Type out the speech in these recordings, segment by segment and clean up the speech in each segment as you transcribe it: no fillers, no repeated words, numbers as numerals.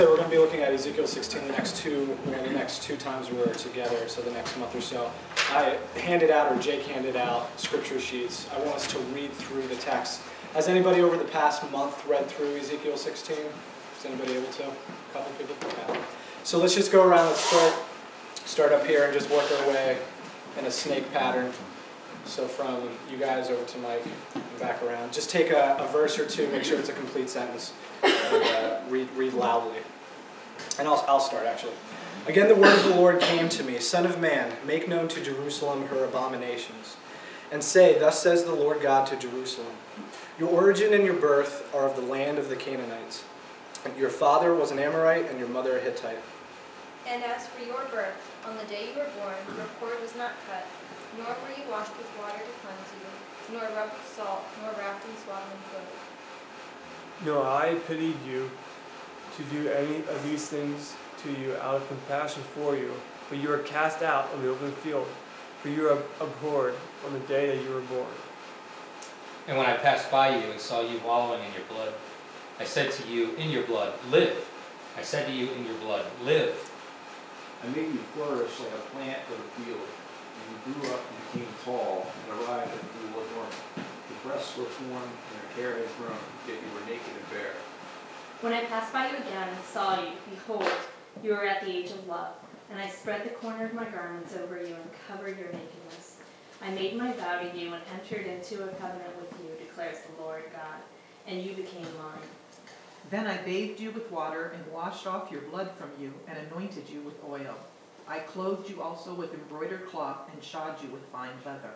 So we're going to be looking at Ezekiel 16 the next two times we're together, so the next month or so. I handed out, or Jake handed out, scripture sheets. I want us to read through the text. Has anybody over the past month read through Ezekiel 16? Is anybody able to? A couple people? Okay. So let's just go around. Let's start up here and just work our way in a snake pattern. So from you guys over to Mike and back around. Just take a verse or two, make sure it's a complete sentence, and read loudly. And I'll start, actually. Again, the word of the Lord came to me, Son of man, make known to Jerusalem her abominations, and say, Thus says the Lord God to Jerusalem, Your origin and your birth are of the land of the Canaanites. Your father was an Amorite, and your mother a Hittite. And as for your birth, on the day you were born, your cord was not cut, nor were you washed with water to cleanse you, nor rubbed with salt, nor wrapped in swaddling clothes. No, I pitied you to do any of these things to you out of compassion for you, but you were cast out on the open field, for you were abhorred on the day that you were born. And when I passed by you and saw you wallowing in your blood, I said to you, in your blood, live. I said to you, in your blood, live. I made you flourish like a plant of the field. And you grew up and became tall and arrived at full adornment. Your breasts were formed and your hair had grown, yet you were naked and bare. When I passed by you again and saw you, behold, you were at the age of love, and I spread the corner of my garments over you and covered your nakedness. I made my vow to you and entered into a covenant with you, declares the Lord God, and you became mine. Then I bathed you with water and washed off your blood from you and anointed you with oil. I clothed you also with embroidered cloth and shod you with fine leather.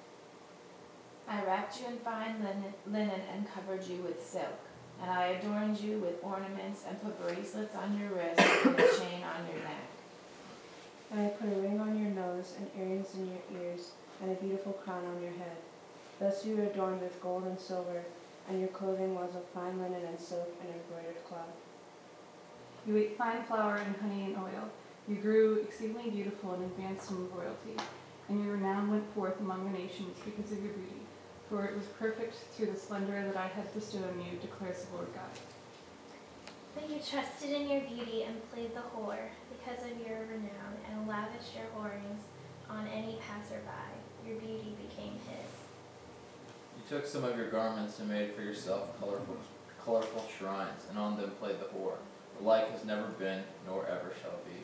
I wrapped you in fine linen and covered you with silk. And I adorned you with ornaments and put bracelets on your wrists and a chain on your neck. And I put a ring on your nose and earrings in your ears and a beautiful crown on your head. Thus you were adorned with gold and silver, and your clothing was of fine linen and silk and embroidered cloth. You ate fine flour and honey and oil. You grew exceedingly beautiful and advanced in royalty, and your renown went forth among the nations because of your beauty. For it was perfect through the splendor that I had bestowed on you, declares the Lord God. But you trusted in your beauty and played the whore because of your renown, and lavished your whorings on any passerby. Your beauty became his. You took some of your garments and made for yourself colorful shrines, and on them played the whore. The like has never been, nor ever shall be.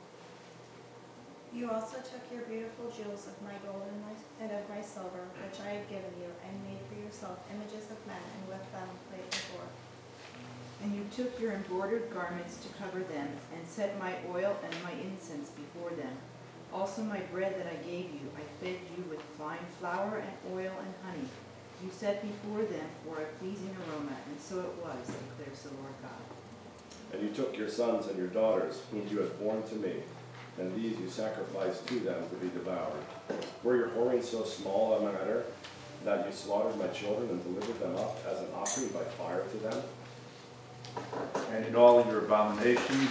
You also took your beautiful jewels of my gold and of my silver, which I had given you, and made for yourself images of men, and with them played the whore. And you took your embroidered garments to cover them, and set my oil and my incense before them. Also my bread that I gave you, I fed you with fine flour and oil and honey. You set before them for a pleasing aroma, and so it was, declares the Lord God. And you took your sons and your daughters, whom you had borne to me, and these you sacrificed to them to be devoured. Were your whorings so small a matter that you slaughtered my children and delivered them up as an offering by fire to them? And in all your abominations,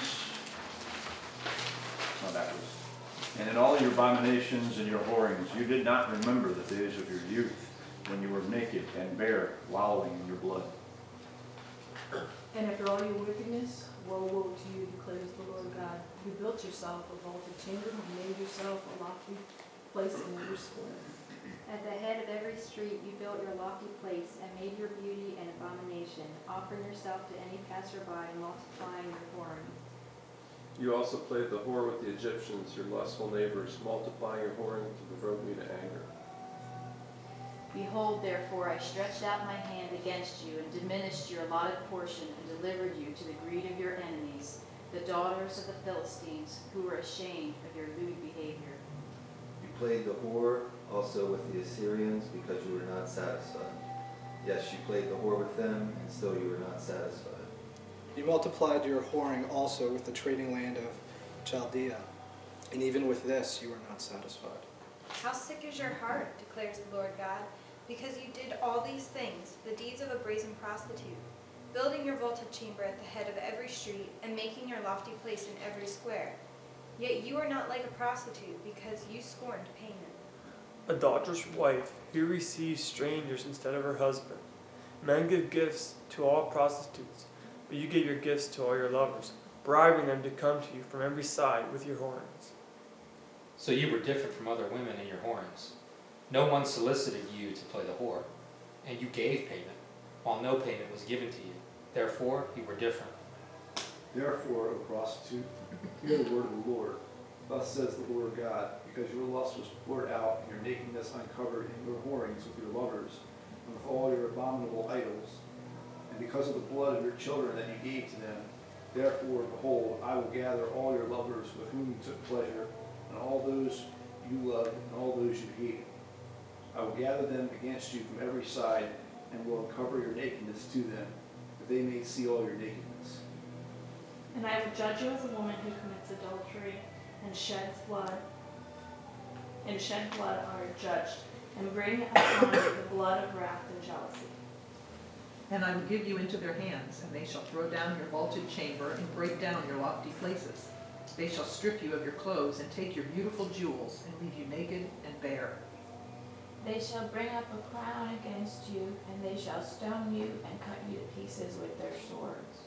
and in all your abominations and your whorings, you did not remember the days of your youth, when you were naked and bare, wallowing in your blood. And after all your wickedness, woe, woe to you, declares the Lord God. You built yourself a vaulted chamber and made yourself a lofty place in every square. At the head of every street you built your lofty place and made your beauty an abomination, offering yourself to any passerby and multiplying your whoring. You also played the whore with the Egyptians, your lustful neighbors, multiplying your whoring to provoke me to anger. Behold, therefore, I stretched out my hand against you and diminished your allotted portion and delivered you to the greed of your enemies, the daughters of the Philistines, who were ashamed of your lewd behavior. You played the whore also with the Assyrians because you were not satisfied. Yes, you played the whore with them, and still you were not satisfied. You multiplied your whoring also with the trading land of Chaldea, and even with this you were not satisfied. How sick is your heart, declares the Lord God, because you did all these things, the deeds of a brazen prostitute, building your vaulted chamber at the head of every street, and making your lofty place in every square. Yet you are not like a prostitute, because you scorned payment. Adulterous wife, who receives strangers instead of her husband. Men give gifts to all prostitutes, but you give your gifts to all your lovers. bribing them to come to you from every side with your horns. So you were different from other women in your whorings. No one solicited you to play the whore, and you gave payment, while no payment was given to you. Therefore, you were different. Therefore, O prostitute, hear the word of the Lord. Thus says the Lord God, because your lust was poured out, and your nakedness uncovered in your whorings with your lovers, and with all your abominable idols, and because of the blood of your children that you gave to them, therefore, behold, I will gather all your lovers with whom you took pleasure, and all those you loved, and all those you hated. I will gather them against you from every side, and will uncover your nakedness to them, that they may see all your nakedness. And I will judge you as a woman who commits adultery and shed blood are judged, and bring upon you the blood of wrath and jealousy. And I will give you into their hands, and they shall throw down your vaulted chamber and break down your lofty places. They shall strip you of your clothes and take your beautiful jewels and leave you naked and bare. They shall bring up a crown against you, and they shall stone you and cut you to pieces with their swords.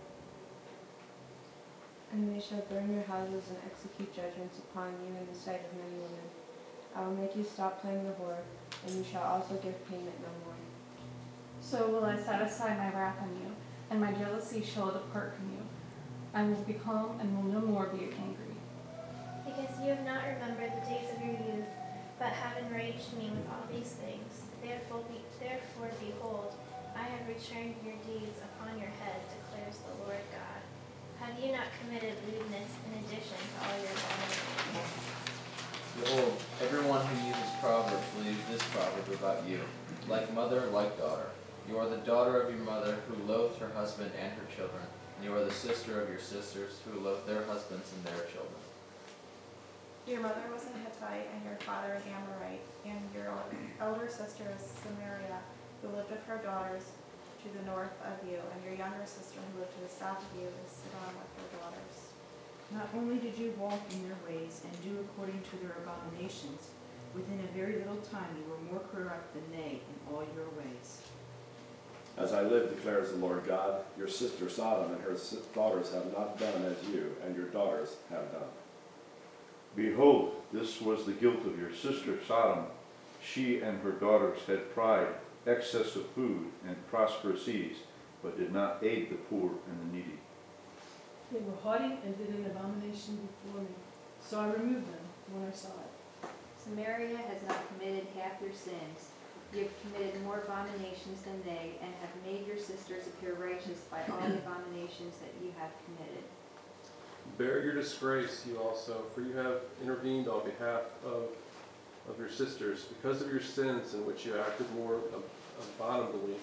And they shall burn your houses and execute judgments upon you in the sight of many women. I will make you stop playing the whore, and you shall also give payment no more. So will I set aside my wrath on you, and my jealousy shall depart from you. I will be calm and will no more be angry. Because you have not remembered the days of your youth, but have enraged me with all these things. Therefore, behold, I have returned your deeds upon your head, declares the Lord God. Have you not committed lewdness in addition to all your abominations? Behold, everyone who uses proverbs will use this proverb about you. Like mother, like daughter. You are the daughter of your mother, who loathed her husband and her children. And you are the sister of your sisters, who loathed their husbands and their children. Your mother was a Hittite, and your father an Amorite, and your elder sister is Samaria, who lived with her daughters to the north of you, and your younger sister who lived to the south of you is Sidon with her daughters. Not only did you walk in their ways and do according to their abominations, within a very little time you were more corrupt than they in all your ways. As I live, declares the Lord God, your sister Sodom and her daughters have not done as you and your daughters have done. Behold, this was the guilt of your sister Sodom. She and her daughters had pride, excess of food, and prosperous ease, but did not aid the poor and the needy. They were haughty and did an abomination before me, so I removed them when I saw it. Samaria has not committed half your sins. You have committed more abominations than they, and have made your sisters appear righteous by all the abominations that you have committed. Bear your disgrace, you also, for you have intervened on behalf of your sisters, because of your sins in which you acted more abominably,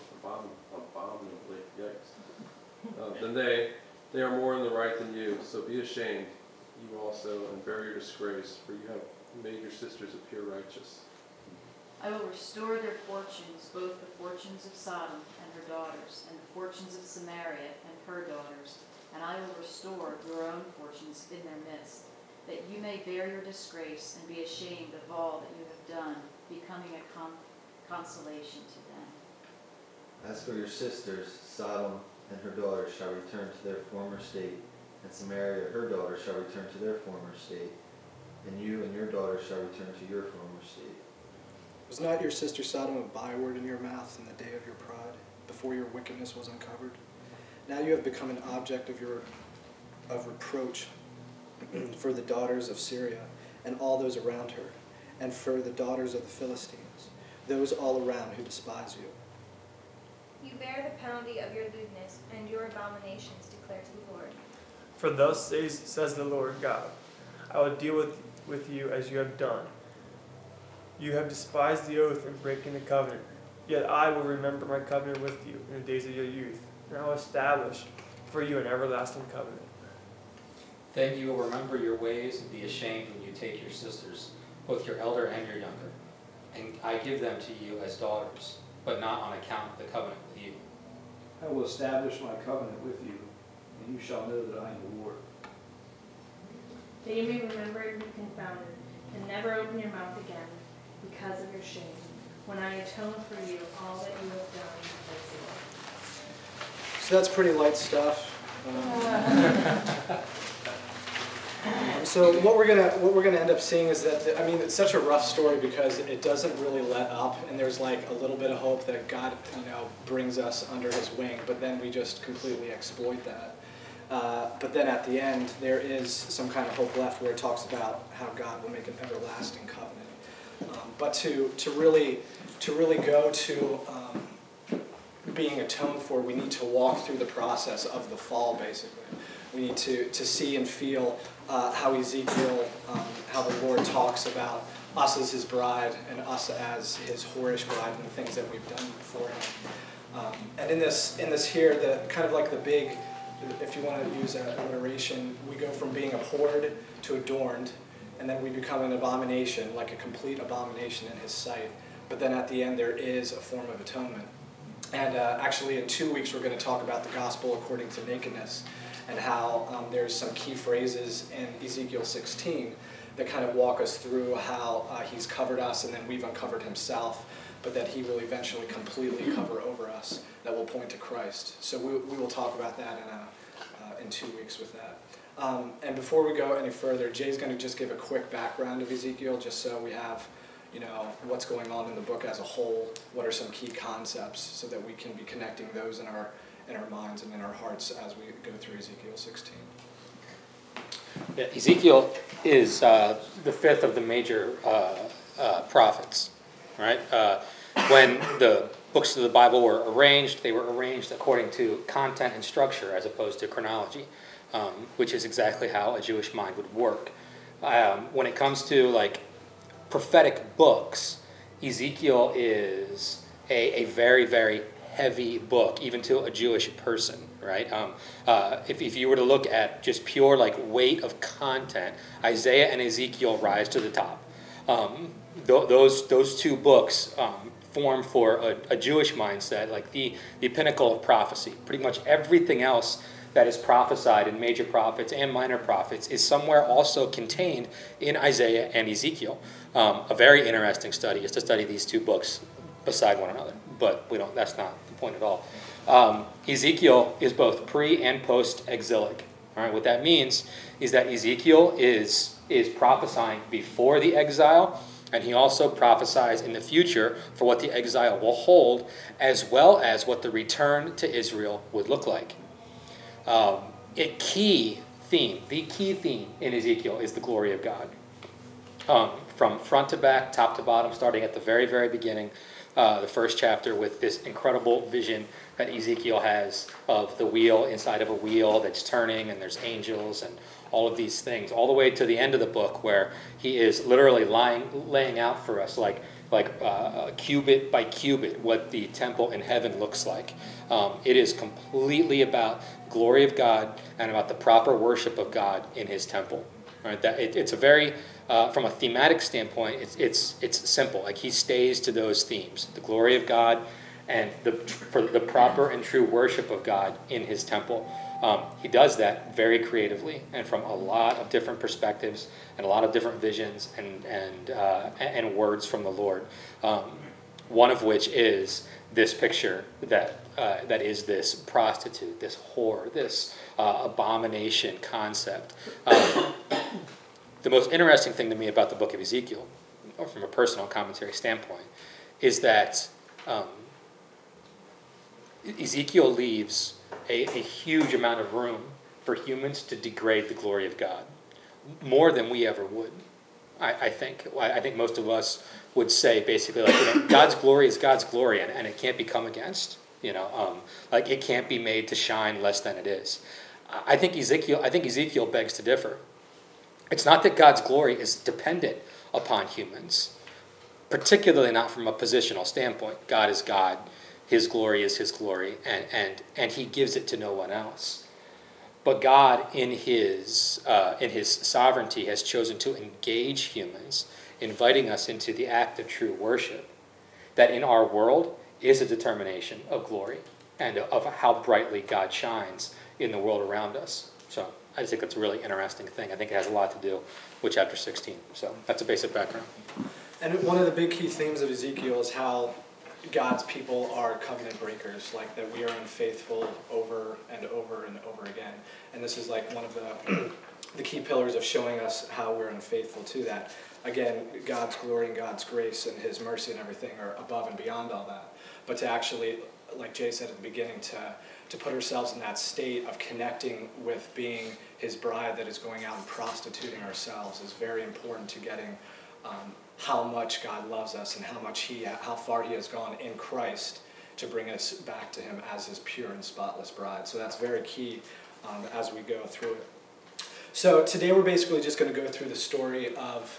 than they. They are more in the right than you, so be ashamed, you also, and bear your disgrace, for you have made your sisters appear righteous. I will restore their fortunes, both the fortunes of Sodom and her daughters, and the fortunes of Samaria and her daughters, and I will restore your own fortunes in their midst, that you may bear your disgrace and be ashamed of all that you have done, becoming a consolation to them. As for your sisters, Sodom and her daughters shall return to their former state, and Samaria, her daughters, shall return to their former state, and you and your daughters shall return to your former state. Was not your sister Sodom a byword in your mouth in the day of your pride, before your wickedness was uncovered? Now you have become an object of reproach for the daughters of Syria and all those around her, and for the daughters of the Philistines, those all around who despise you. You bear the penalty of your lewdness and your abominations, declares the Lord. For thus says the Lord God, I will deal with you as you have done. You have despised the oath in breaking the covenant. Yet I will remember my covenant with you in the days of your youth, and I will establish for you an everlasting covenant. Then you will remember your ways and be ashamed when you take your sisters, both your elder and your younger, and I give them to you as daughters, but not on account of the covenant with you. I will establish my covenant with you, and you shall know that I am the Lord. That you may remember and be confounded, and never open your mouth again, because of your shame, when I atone for you all that you have done, declares the Lord. So that's pretty light stuff. So what we're gonna end up seeing is that, I mean, it's such a rough story because it doesn't really let up, and there's like a little bit of hope that God, brings us under His wing, but then we just completely exploit that. But then at the end, there is some kind of hope left where it talks about how God will make an everlasting covenant. But to really go to being atoned for, we need to walk through the process of the fall, basically. We need to see and feel how Ezekiel, how the Lord talks about us as His bride and us as His whorish bride and the things that we've done for Him. And in this here, the kind of like the big, if you want to use an alliteration, we go from being abhorred to adorned, and then we become an abomination, like a complete abomination in His sight. But then at the end, there is a form of atonement. And actually, in 2 weeks, we're going to talk about the gospel according to nakedness, and how there's some key phrases in Ezekiel 16 that kind of walk us through how He's covered us, and then we've uncovered Himself, but that He will eventually completely cover over us, that will point to Christ. So we will talk about that in 2 weeks with that. And before we go any further, Jay's going to just give a quick background of Ezekiel, just so we have what's going on in the book as a whole, what are some key concepts, so that we can be connecting those in our minds and in our hearts as we go through Ezekiel 16. Yeah, Ezekiel is the fifth of the major prophets, right? When the books of the Bible were arranged, they were arranged according to content and structure as opposed to chronology, which is exactly how a Jewish mind would work. When it comes to like prophetic books, Ezekiel is a very, very heavy book, even to a Jewish person, right? If you were to look at just pure like weight of content, Isaiah and Ezekiel rise to the top. Those two books form for a Jewish mindset like the pinnacle of prophecy. Pretty much everything else that is prophesied in major prophets and minor prophets is somewhere also contained in Isaiah and Ezekiel. A very interesting study is to study these two books beside one another, but that's not the point at all. Ezekiel is both pre and post-exilic. All right, what that means is that Ezekiel is prophesying before the exile, and he also prophesies in the future for what the exile will hold, as well as what the return to Israel would look like. The key theme in Ezekiel is the glory of God. From front to back, top to bottom, starting at the very, very beginning, the first chapter with this incredible vision that Ezekiel has of the wheel inside of a wheel that's turning, and there's angels and all of these things, all the way to the end of the book where he is literally laying out for us like cubit by cubit what the temple in heaven looks like. It is completely about glory of God and about the proper worship of God in His temple. Right? It's a very from a thematic standpoint, it's simple. Like he stays to those themes: the glory of God and for the proper and true worship of God in His temple. He does that very creatively and from a lot of different perspectives and a lot of different visions and words from the Lord. One of which is this picture that is this prostitute, this whore, this abomination concept. The most interesting thing to me about the book of Ezekiel, or from a personal commentary standpoint, is that Ezekiel leaves a huge amount of room for humans to degrade the glory of God, more than we ever would. I think most of us would say basically like, God's glory is God's glory, and it can't be come against. Like it can't be made to shine less than it is. I think Ezekiel begs to differ. It's not that God's glory is dependent upon humans, particularly not from a positional standpoint. God is God. His glory is His glory, and He gives it to no one else. But God, in His sovereignty, has chosen to engage humans, inviting us into the act of true worship, that in our world is a determination of glory and of how brightly God shines in the world around us. So I think that's a really interesting thing. I think it has a lot to do with chapter 16. So that's a basic background. And one of the big key themes of Ezekiel is how God's people are covenant breakers, like that we are unfaithful over and over and over again. And this is like one of the key pillars of showing us how we're unfaithful to that. Again, God's glory and God's grace and his mercy and everything are above and beyond all that. But to actually, like Jay said at the beginning, to put ourselves in that state of connecting with being his bride that is going out and prostituting ourselves is very important to getting how much God loves us and how far he has gone in Christ to bring us back to him as his pure and spotless bride. So that's very key as we go through it. So today we're basically just going to go through the story of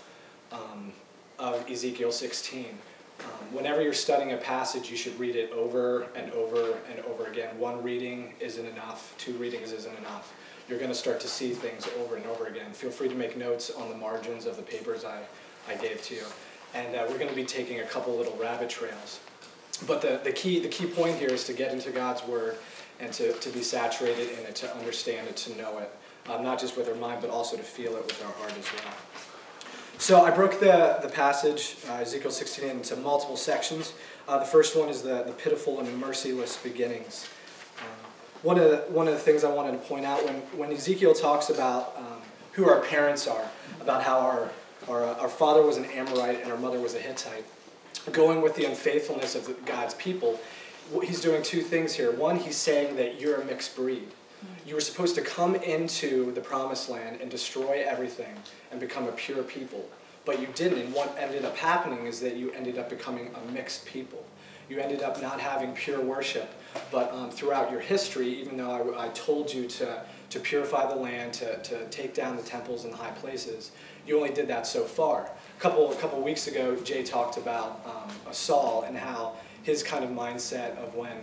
Ezekiel 16. Whenever you're studying a passage, you should read it over and over and over again. One reading isn't enough. 2 readings isn't enough. You're going to start to see things over and over again. Feel free to make notes on the margins of the papers I gave to you. And we're going to be taking a couple little rabbit trails. But the key point here is to get into God's Word and to be saturated in it, to understand it, to know it. Not just with our mind, but also to feel it with our heart as well. So I broke the passage, Ezekiel 16, into multiple sections. The first one is the pitiful and merciless beginnings. One of the things I wanted to point out, when Ezekiel talks about who our parents are, about how our father was an Amorite and our mother was a Hittite, going with the unfaithfulness of God's people, he's doing 2 things here. One, he's saying that you're a mixed breed. You were supposed to come into the promised land and destroy everything and become a pure people. But you didn't, and what ended up happening is that you ended up becoming a mixed people. You ended up not having pure worship, but throughout your history, even though I told you to purify the land, to take down the temples and the high places, you only did that so far. A couple weeks ago, Jay talked about Saul and how his kind of mindset of when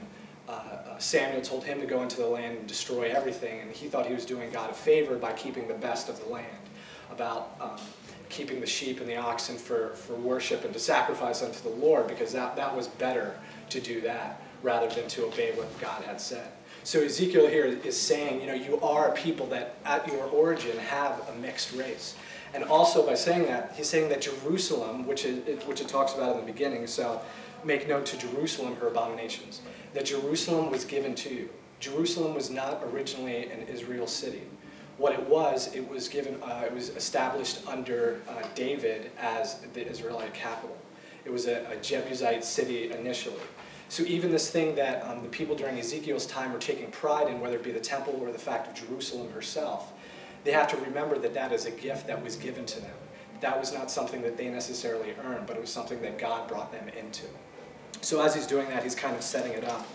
Samuel told him to go into the land and destroy everything, and he thought he was doing God a favor by keeping the best of the land, about keeping the sheep and the oxen for worship and to sacrifice unto the Lord, because that was better to do that rather than to obey what God had said. So Ezekiel here is saying, you are a people that at your origin have a mixed race. And also by saying that, he's saying that Jerusalem, which it talks about in the beginning, so make known to Jerusalem her abominations, that Jerusalem was given to you. Jerusalem was not originally an Israel city. What it was given, it was established under David as the Israelite capital. It was a Jebusite city initially. So even this thing that the people during Ezekiel's time were taking pride in, whether it be the temple or the fact of Jerusalem herself, they have to remember that is a gift that was given to them. That was not something that they necessarily earned, but it was something that God brought them into. So as he's doing that, he's kind of setting it up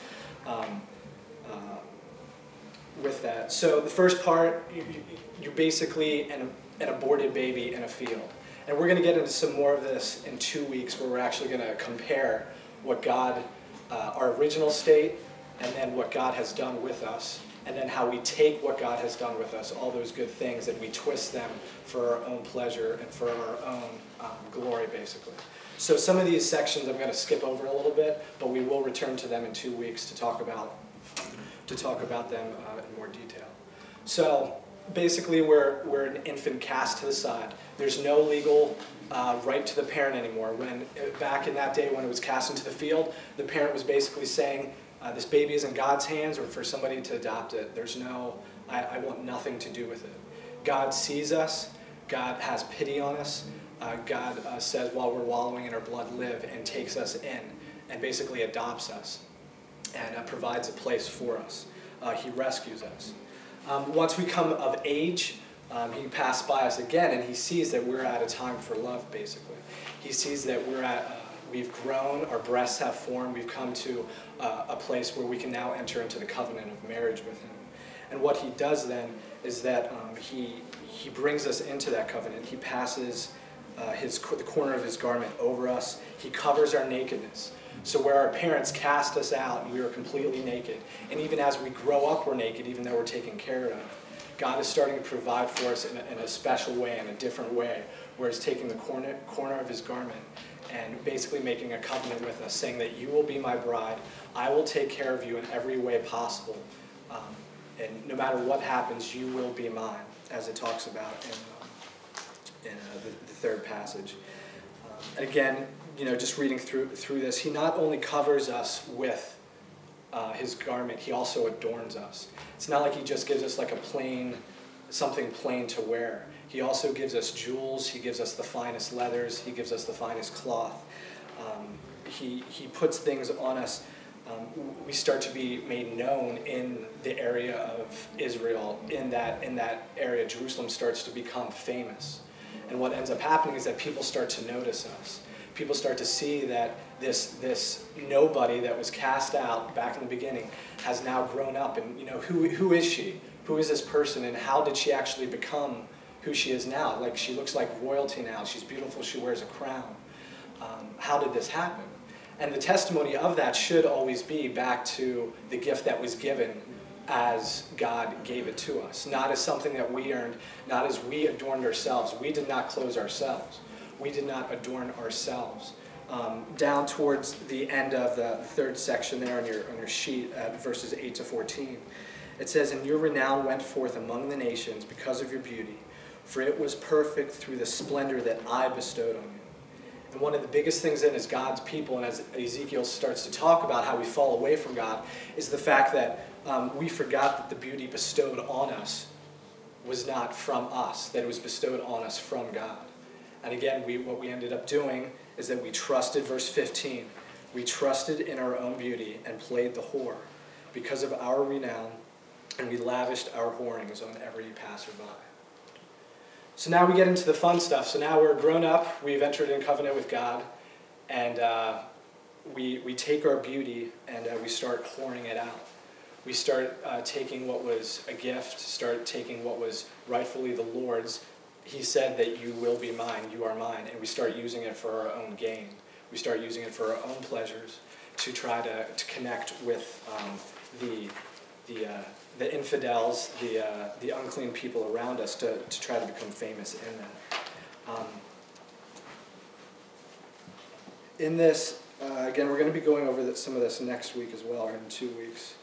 with that. So the first part, you're basically an aborted baby in a field. And we're going to get into some more of this in 2 weeks, where we're actually going to compare what God, our original state, and then what God has done with us, and then how we take what God has done with us, all those good things, and we twist them for our own pleasure and for our own glory, basically. So some of these sections I'm going to skip over a little bit, but we will return to them in 2 weeks to talk about them in more detail. So basically, we're an infant cast to the side. There's no legal right to the parent anymore. When back in that day, when it was cast into the field, the parent was basically saying, this baby is in God's hands, or for somebody to adopt it. There's no, I want nothing to do with it. God sees us. God has pity on us. God says, while we're wallowing in our blood, live, and takes us in, and basically adopts us, and provides a place for us. He rescues us. Once we come of age, he passed by us again, and he sees that we're at a time for love, basically. He sees that we've grown, our breasts have formed, we've come to a place where we can now enter into the covenant of marriage with him. And what he does then is that he brings us into that covenant. He passes the corner of his garment over us. He covers our nakedness. So where our parents cast us out and we were completely naked, and even as we grow up we're naked, even though we're taken care of, God is starting to provide for us in a special way, in a different way, where he's taking the corner of his garment and basically making a covenant with us, saying that you will be my bride, I will take care of you in every way possible, and no matter what happens, you will be mine, as it talks about in the third passage. And again, just reading through this, he not only covers us with his garment, he also adorns us. It's not like he just gives us like something plain to wear. He also gives us jewels, he gives us the finest leathers, he gives us the finest cloth. He puts things on us. We start to be made known in the area of Israel. In that area, Jerusalem starts to become famous. And what ends up happening is that people start to notice us. People start to see that this nobody that was cast out back in the beginning has now grown up. And who is she? Who is this person? And how did she actually become who she is now? Like, she looks like royalty now. She's beautiful. She wears a crown. How did this happen? And the testimony of that should always be back to the gift that was given as God gave it to us. Not as something that we earned, not as we adorned ourselves. We did not clothe ourselves. We did not adorn ourselves. Down towards the end of the third section there on your sheet at verses 8 to 14, it says, "And your renown went forth among the nations because of your beauty, for it was perfect through the splendor that I bestowed on you." And one of the biggest things then as God's people, and as Ezekiel starts to talk about how we fall away from God, is the fact that we forgot that the beauty bestowed on us was not from us, that it was bestowed on us from God. And again, what we ended up doing is that we trusted, verse 15, we trusted in our own beauty and played the whore because of our renown, and we lavished our whorings on every passerby. So now we get into the fun stuff. So now we're grown up, we've entered in covenant with God, and we take our beauty and we start whoring it out. We start taking what was a gift, start taking what was rightfully the Lord's. He said that you will be mine, you are mine, and we start using it for our own gain. We start using it for our own pleasures to try to connect with the infidels, the unclean people around us to try to become famous in that. In this, again, we're going to be going over some of this next week as well, or in 2 weeks.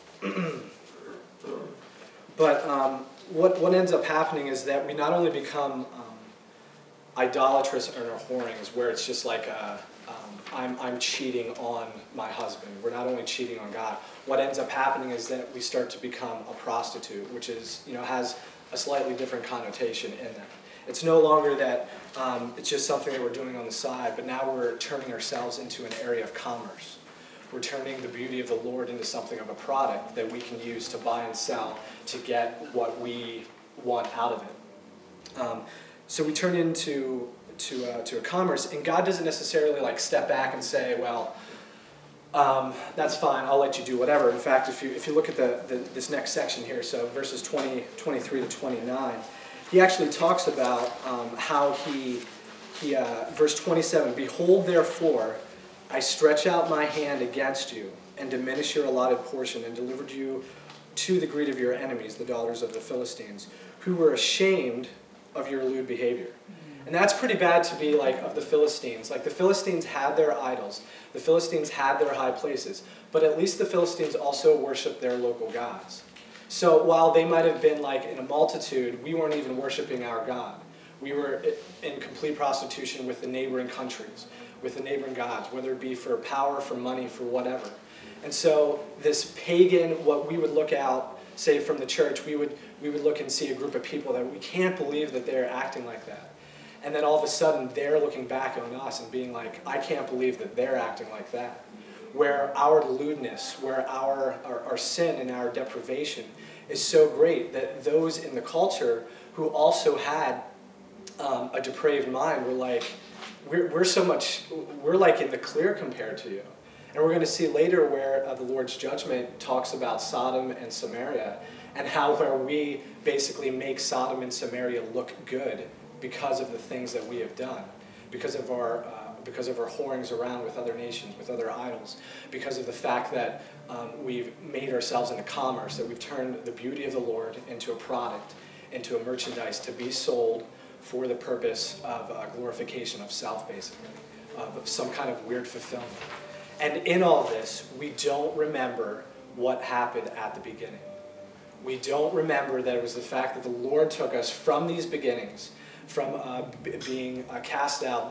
But what ends up happening is that we not only become idolatrous in our whorings, where it's just like I'm cheating on my husband. We're not only cheating on God. What ends up happening is that we start to become a prostitute, which is has a slightly different connotation in that. It's no longer that it's just something that we're doing on the side, but now we're turning ourselves into an area of commerce. We're turning the beauty of the Lord into something of a product that we can use to buy and sell to get what we want out of it. So we turn into a commerce, and God doesn't necessarily like step back and say, well, that's fine, I'll let you do whatever. In fact, if you look at this next section here, so verses 23 to 29, he actually talks about how he verse 27, "Behold, therefore, I stretch out my hand against you, and diminish your allotted portion, and delivered you to the greed of your enemies, the daughters of the Philistines, who were ashamed of your lewd behavior." And that's pretty bad to be like of the Philistines. Like the Philistines had their idols. The Philistines had their high places. But at least the Philistines also worshiped their local gods. So while they might have been like in a multitude, we weren't even worshiping our God. We were in complete prostitution with the neighboring countries, with the neighboring gods, whether it be for power, for money, for whatever. And so this pagan, what we would look out, say from the church, we would look and see a group of people that we can't believe that they're acting like that. And then all of a sudden, they're looking back on us and being like, I can't believe that they're acting like that. Where our lewdness, where our sin and our deprivation is so great that those in the culture who also had a depraved mind were like, we're like in the clear compared to you. And we're going to see later where the Lord's judgment talks about Sodom and Samaria, and how where we basically make Sodom and Samaria look good because of the things that we have done, because of our whorings around with other nations, with other idols, because of the fact that we've made ourselves into commerce, that we've turned the beauty of the Lord into a product, into a merchandise to be sold for the purpose of glorification of self, basically, of some kind of weird fulfillment. And in all this, we don't remember what happened at the beginning. We don't remember that it was the fact that the Lord took us from these beginnings, from being cast out,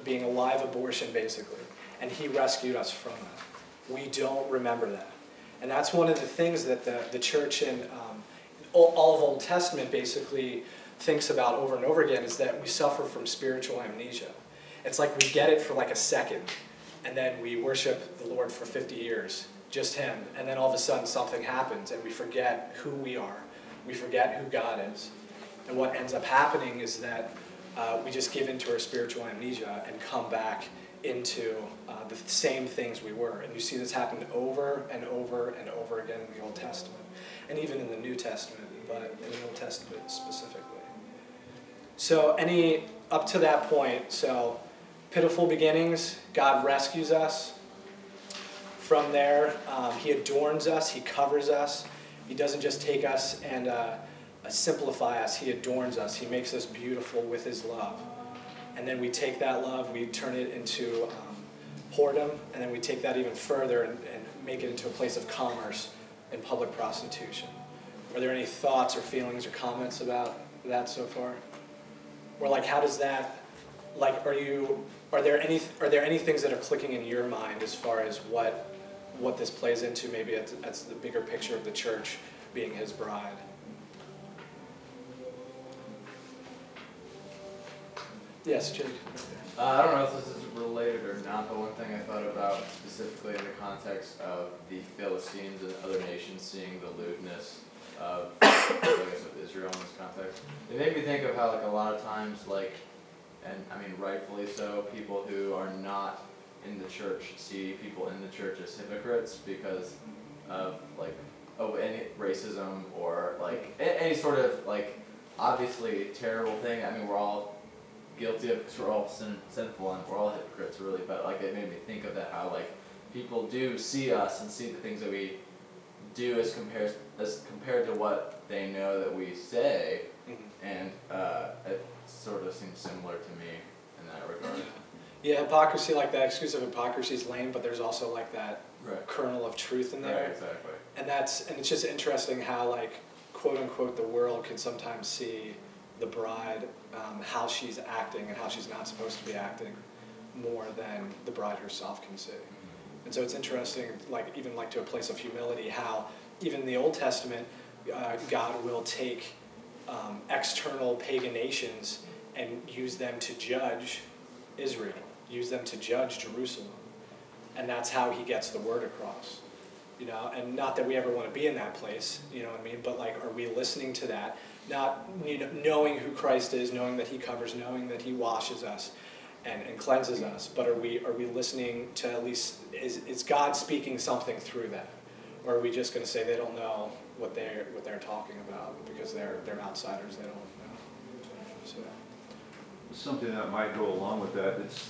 being a live abortion, basically. And he rescued us from that. We don't remember that. And that's one of the things that the church in all of Old Testament basically thinks about over and over again, is that we suffer from spiritual amnesia. It's like we get it for like a second, and then we worship the Lord for 50 years, just him, and then all of a sudden something happens and we forget who we are. We forget who God is. And what ends up happening is that we just give into our spiritual amnesia and come back into the same things we were. And you see this happen over and over and over again in the Old Testament, and even in the New Testament, but in the Old Testament specifically. So up to that point, so pitiful beginnings, God rescues us. From there, he adorns us, he covers us. He doesn't just take us and simplify us, he adorns us. He makes us beautiful with his love. And then we take that love, we turn it into whoredom, and then we take that even further and make it into a place of commerce and public prostitution. Are there any thoughts or feelings or comments about that so far? Or like, how does that, like, are there any things that are clicking in your mind as far as what this plays into? Maybe that's the bigger picture of the church being his bride. Yes, Jake. I don't know if this is related or not, but one thing I thought about specifically in the context of the Philistines and other nations seeing the lewdness of, I guess, of Israel in this context, it made me think of how, like, a lot of times, like, and I mean rightfully so, people who are not in the church see people in the church as hypocrites because of, like, any racism or, like, any sort of, like, obviously terrible thing. I mean, we're all guilty of, because we're all sinful and we're all hypocrites, really, but, like, it made me think of that, how, like, people do see us and see the things that we do as compared to what they know that we say, and it sort of seems similar to me in that regard. Yeah, hypocrisy, like that excuse of hypocrisy is lame, but there's also like that kernel of truth in there. Right, exactly. And it's just interesting how, like, quote unquote, the world can sometimes see the bride, how she's acting and how she's not supposed to be acting, more than the bride herself can see. And so it's interesting, like, even like to a place of humility, how even in the Old Testament, God will take external pagan nations and use them to judge Israel, use them to judge Jerusalem. And that's how he gets the word across. You know, and not that we ever want to be in that place, you know what I mean, but, like, are we listening to that? Not, you know, knowing who Christ is, knowing that he covers, knowing that he washes us and cleanses us, but are we listening to, at least, is God speaking something through that? Or are we just going to say they don't know what they're talking about because they're outsiders, they don't know? So something that might go along with that, it's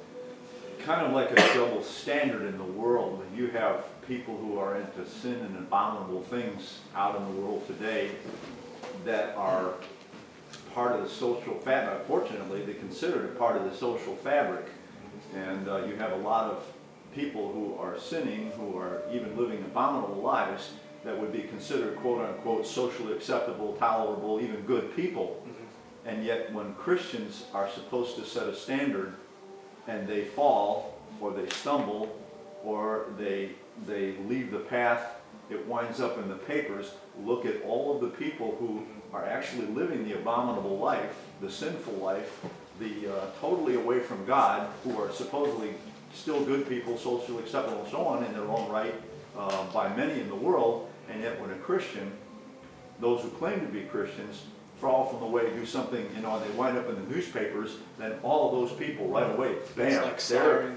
kind of like a double standard in the world. When you have people who are into sin and abominable things out in the world today that are part of the social fabric. Unfortunately, they consider it part of the social fabric. And you have a lot of people who are sinning, who are even living abominable lives that would be considered, quote unquote, socially acceptable, tolerable, even good people. And yet when Christians are supposed to set a standard and they fall or they stumble or they leave the path, it winds up in the papers. Look at all of the people who are actually living the abominable life, the sinful life, the totally away from God, who are supposedly still good people, socially acceptable and so on in their own right by many in the world, and yet when a Christian, those who claim to be Christians, fall from the way, do something, you know, and they wind up in the newspapers, then all of those people right away, bam, like they're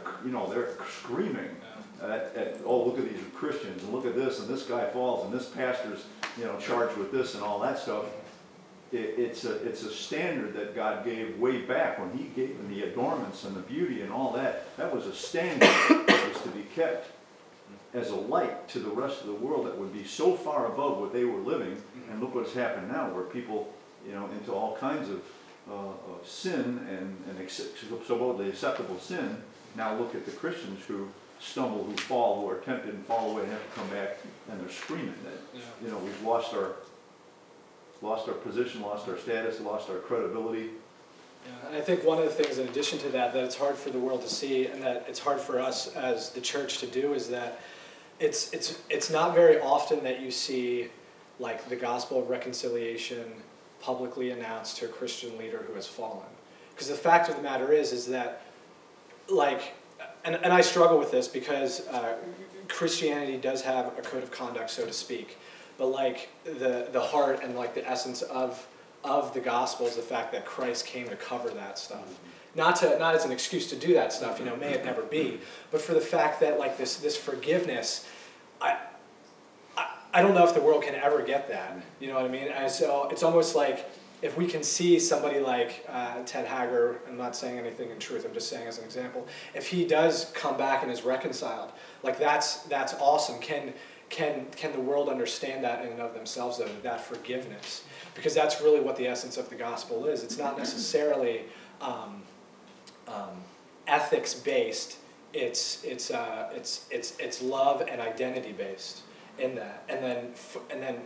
screaming at, oh, look at these Christians, and look at this, and this guy falls, and this pastor's, you know, charged with this and all that stuff. It's a standard that God gave way back when he gave them the adornments and the beauty and all that. That was a standard that was to be kept as a light to the rest of the world that would be so far above what they were living. And look what's happened now, where people, you know, into all kinds of sin and supposedly acceptable sin, now look at the Christians who stumble, who fall, who are tempted and fall away and have to come back, and they're screaming that, you know, we've lost our position, lost our status, lost our credibility. Yeah, and I think one of the things in addition to that it's hard for the world to see and that it's hard for us as the church to do is that it's not very often that you see like the gospel of reconciliation publicly announced to a Christian leader who has fallen. Because the fact of the matter is that like, and I struggle with this because Christianity does have a code of conduct, so to speak, but like the heart and like the essence of the gospel is the fact that Christ came to cover that stuff. Not as an excuse to do that stuff, may it never be, but for the fact that like this forgiveness, I don't know if the world can ever get that, you know what I mean? And so it's almost like if we can see somebody like Ted Hager, I'm not saying anything in truth, I'm just saying as an example, if he does come back and is reconciled, like that's awesome. Can the world understand that in and of themselves, though, that forgiveness? Because that's really what the essence of the gospel is. It's not necessarily ethics based. It's love and identity based in that. And then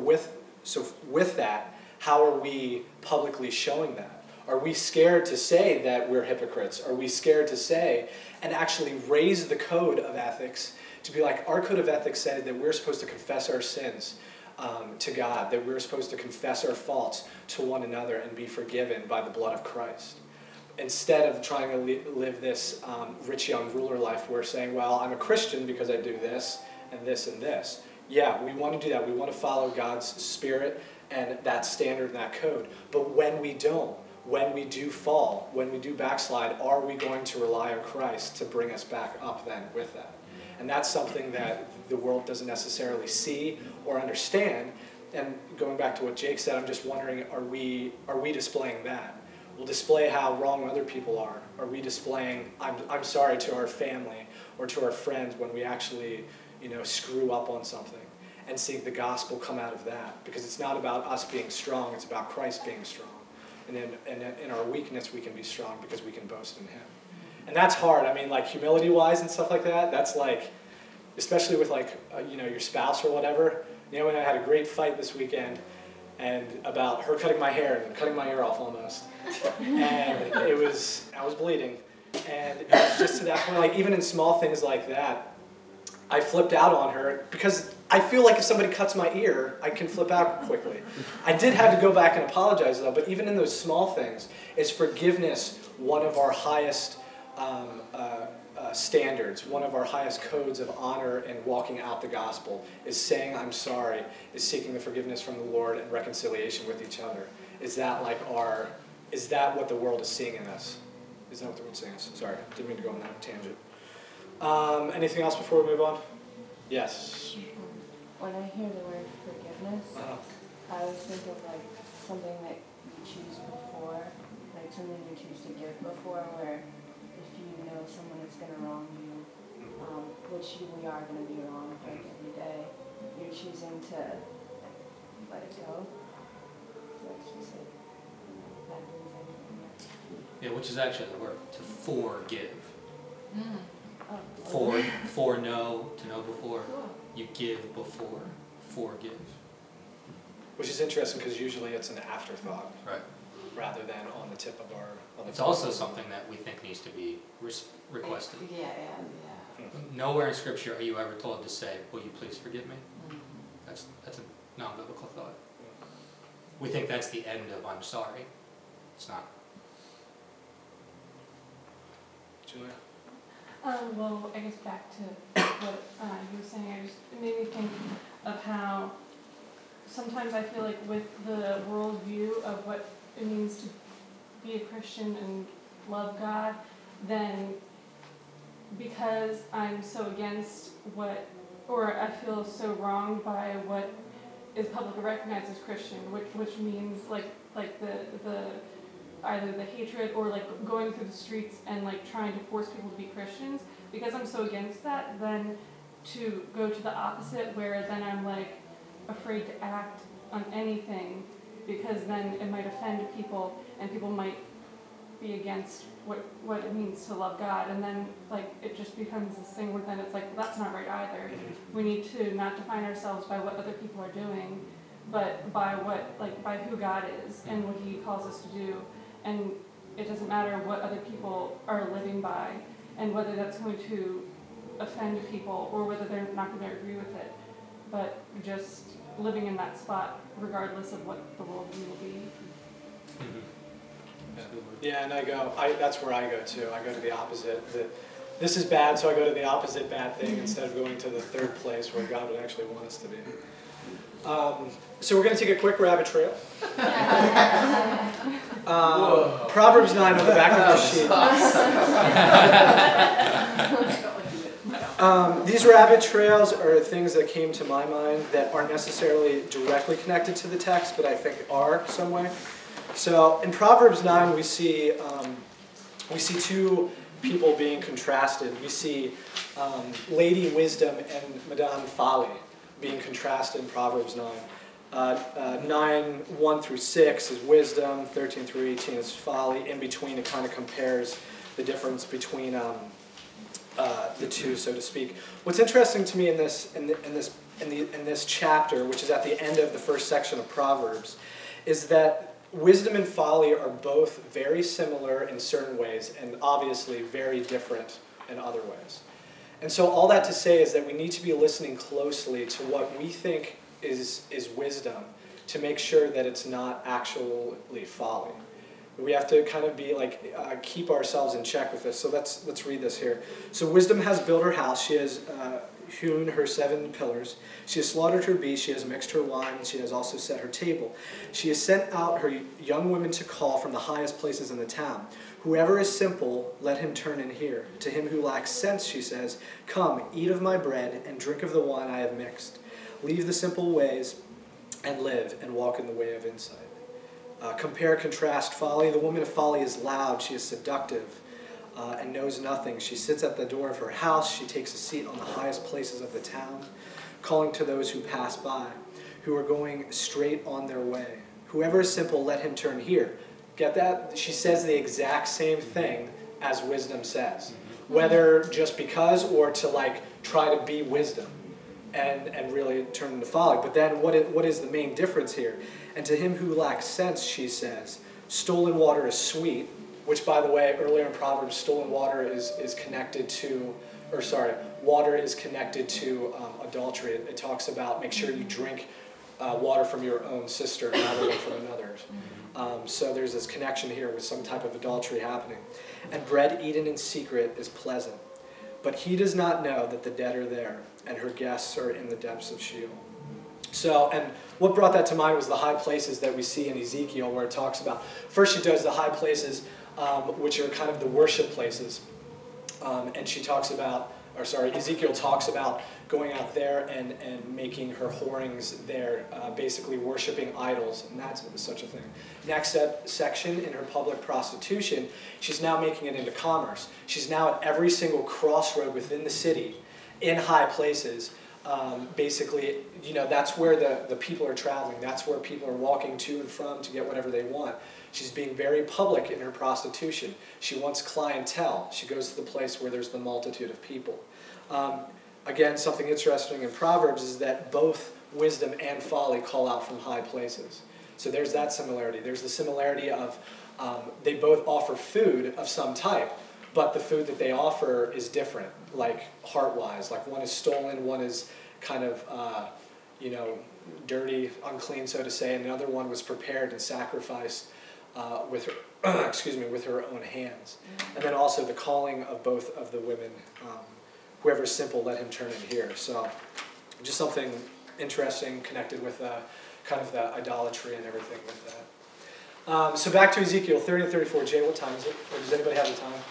with that, how are we publicly showing that? Are we scared to say that we're hypocrites? Are we scared to say and actually raise the code of ethics to be like, our code of ethics said that we're supposed to confess our sins to God, that we're supposed to confess our faults to one another and be forgiven by the blood of Christ. Instead of trying to live this rich young ruler life, we're saying, well, I'm a Christian because I do this and this and this. Yeah, we want to do that. We want to follow God's Spirit and that standard and that code. But when we don't, when we do fall, when we do backslide, are we going to rely on Christ to bring us back up then with that? And that's something that the world doesn't necessarily see or understand. And going back to what Jake said, I'm just wondering, are we displaying that? We'll display how wrong other people are. Are we displaying, I'm sorry to our family or to our friends when we actually, screw up on something, and see the gospel come out of that? Because it's not about us being strong, it's about Christ being strong. And in our weakness, we can be strong because we can boast in Him. And that's hard. I mean, like humility-wise and stuff like that, that's like, especially with like, your spouse or whatever. And I had a great fight this weekend and about her cutting my hair and cutting my ear off almost. And I was bleeding. And it was just to that point, like even in small things like that, I flipped out on her because I feel like if somebody cuts my ear, I can flip out quickly. I did have to go back and apologize though, but even in those small things, is forgiveness one of our highest standards, one of our highest codes of honor and walking out the gospel, is saying I'm sorry, is seeking the forgiveness from the Lord and reconciliation with each other. Is that what the world is seeing in us? Is that what the world is seeing in us? Sorry, didn't mean to go on that tangent. Anything else before we move on? Yes. When I hear the word forgiveness, I always think of like something that you choose before, like something you choose to give before, where if you know someone is going to wrong you, which we are going to be wrong like every day, you're choosing to let it go. That's just it. That means anything. Yeah, which is actually the word, to forgive. Oh. To know before. You give before, forgive. Which is interesting because usually it's an afterthought. Right. Rather than on the tip of our... It's also something that we think needs to be requested. Yeah. Nowhere in Scripture are you ever told to say, will you please forgive me? That's a non-biblical thought. We think that's the end of I'm sorry. It's not. Julia? Well, I guess back to what you were saying, it made me think of how sometimes I feel like with the worldview of what it means to be a Christian and love God, then because I'm so against or I feel so wronged by what is publicly recognized as Christian, which means like the either the hatred or like going through the streets and like trying to force people to be Christians, because I'm so against that, then to go to the opposite where then I'm like afraid to act on anything because then it might offend people and people might be against what it means to love God, and then like it just becomes this thing where then it's like, well, that's not right either. We need to not define ourselves by what other people are doing, but by by who God is and what He calls us to do. And it doesn't matter what other people are living by and whether that's going to offend people or whether they're not going to agree with it, but just living in that spot regardless of what the worldview will be. Yeah, and that's where I go to. I go to the opposite. This is bad, so I go to the opposite bad thing instead of going to the third place where God would actually want us to be. So we're going to take a quick rabbit trail. Proverbs 9 on the back of your sheet. These rabbit trails are things that came to my mind that aren't necessarily directly connected to the text, but I think are some way. So in Proverbs 9, we see two people being contrasted. We see Lady Wisdom and Madame Folly being contrasted in Proverbs 9. 9:1-6 is wisdom, 13-18 is folly. In between, it kind of compares the difference between the two, so to speak. What's interesting to me in this chapter, which is at the end of the first section of Proverbs, is that wisdom and folly are both very similar in certain ways, and obviously very different in other ways. And so all that to say is that we need to be listening closely to what we think is wisdom to make sure that it's not actually folly. We have to kind of be keep ourselves in check with this. So let's read this here. So wisdom has built her house. She has hewn her 7 pillars. She has slaughtered her beasts. She has mixed her wine. And she has also set her table. She has sent out her young women to call from the highest places in the town. Whoever is simple, let him turn and hear. To him who lacks sense, she says, come, eat of my bread and drink of the wine I have mixed. Leave the simple ways and live and walk in the way of insight. Compare, contrast folly. The woman of folly is loud. She is seductive and knows nothing. She sits at the door of her house. She takes a seat on the highest places of the town, calling to those who pass by, who are going straight on their way. Whoever is simple, let him turn here. Get that? She says the exact same thing as wisdom says, whether just because or to try to be wisdom and really turn into folly. But then what is the main difference here? And to him who lacks sense, she says, stolen water is sweet, which, by the way, earlier in Proverbs, stolen water is connected to, water is connected to adultery. It talks about make sure you drink water from your own cistern, rather than from another's. So there's this connection here with some type of adultery happening. And bread eaten in secret is pleasant, but he does not know that the dead are there, and her guests are in the depths of Sheol. So, and what brought that to mind was the high places that we see in Ezekiel, where it talks about, first she does the high places, which are kind of the worship places. And she talks about, Ezekiel talks about going out there and making her whorings there, basically worshiping idols, and that's such a thing. Next section, in her public prostitution, she's now making it into commerce. She's now at every single crossroad within the city, in high places. Basically, that's where the people are traveling. That's where people are walking to and from to get whatever they want. She's being very public in her prostitution. She wants clientele. She goes to the place where there's the multitude of people. Again, something interesting in Proverbs is that both wisdom and folly call out from high places. So there's that similarity. There's the similarity of they both offer food of some type, but the food that they offer is different, like heart-wise. Like one is stolen, one is kind of, dirty, unclean, so to say, and the other one was prepared and sacrificed with her, with her own hands. And then also the calling of both of the women. Whoever is simple, let him turn and hear. So just something interesting connected with kind of the idolatry and everything with that. So back to Ezekiel 30 and 34. Jay, what time is it? Or does anybody have the time?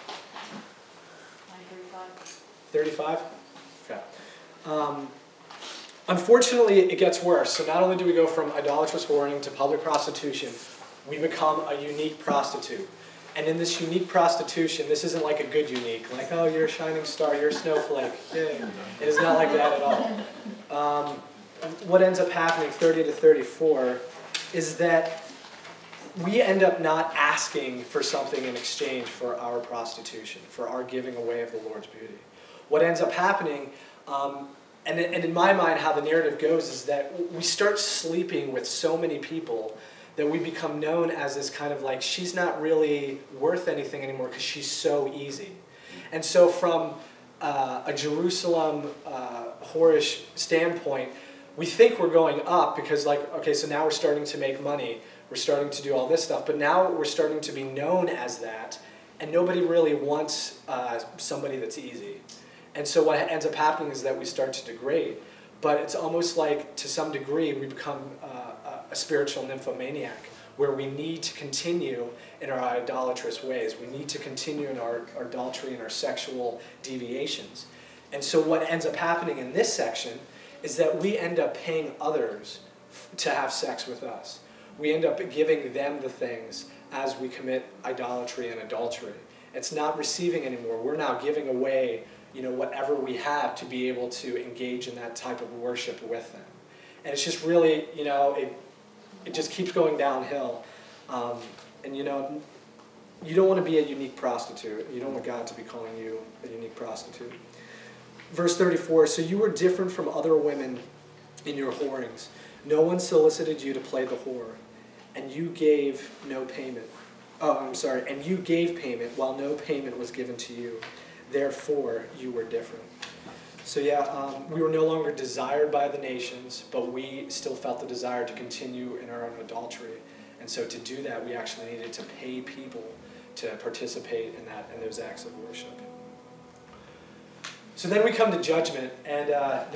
35? Okay. Unfortunately, it gets worse. So not only do we go from idolatrous whoring to public prostitution, we become a unique prostitute. And in this unique prostitution, this isn't like a good unique, like, oh, you're a shining star, you're a snowflake. Yay. It is not like that at all. What ends up happening, 30 to 34, is that we end up not asking for something in exchange for our prostitution, for our giving away of the Lord's beauty. What ends up happening, and in my mind how the narrative goes, is that we start sleeping with so many people that we become known as this kind of like, she's not really worth anything anymore because she's so easy. And so from a Jerusalem whorish standpoint, we think we're going up because like, okay, so now we're starting to make money. We're starting to do all this stuff, but now we're starting to be known as that, and nobody really wants somebody that's easy. And so what ends up happening is that we start to degrade. But it's almost like, to some degree, we become a spiritual nymphomaniac, where we need to continue in our idolatrous ways. We need to continue in our adultery and our sexual deviations. And so what ends up happening in this section is that we end up paying others to have sex with us. We end up giving them the things as we commit idolatry and adultery. It's not receiving anymore. We're now giving away, whatever we have to be able to engage in that type of worship with them. And it's just really, it just keeps going downhill. And you don't want to be a unique prostitute. You don't want God to be calling you a unique prostitute. Verse 34, so you were different from other women in your whorings. No one solicited you to play the whore, and you gave no payment. And you gave payment while no payment was given to you. Therefore, you were different. So we were no longer desired by the nations, but we still felt the desire to continue in our own adultery. And so to do that, we actually needed to pay people to participate in those acts of worship. So then we come to judgment, and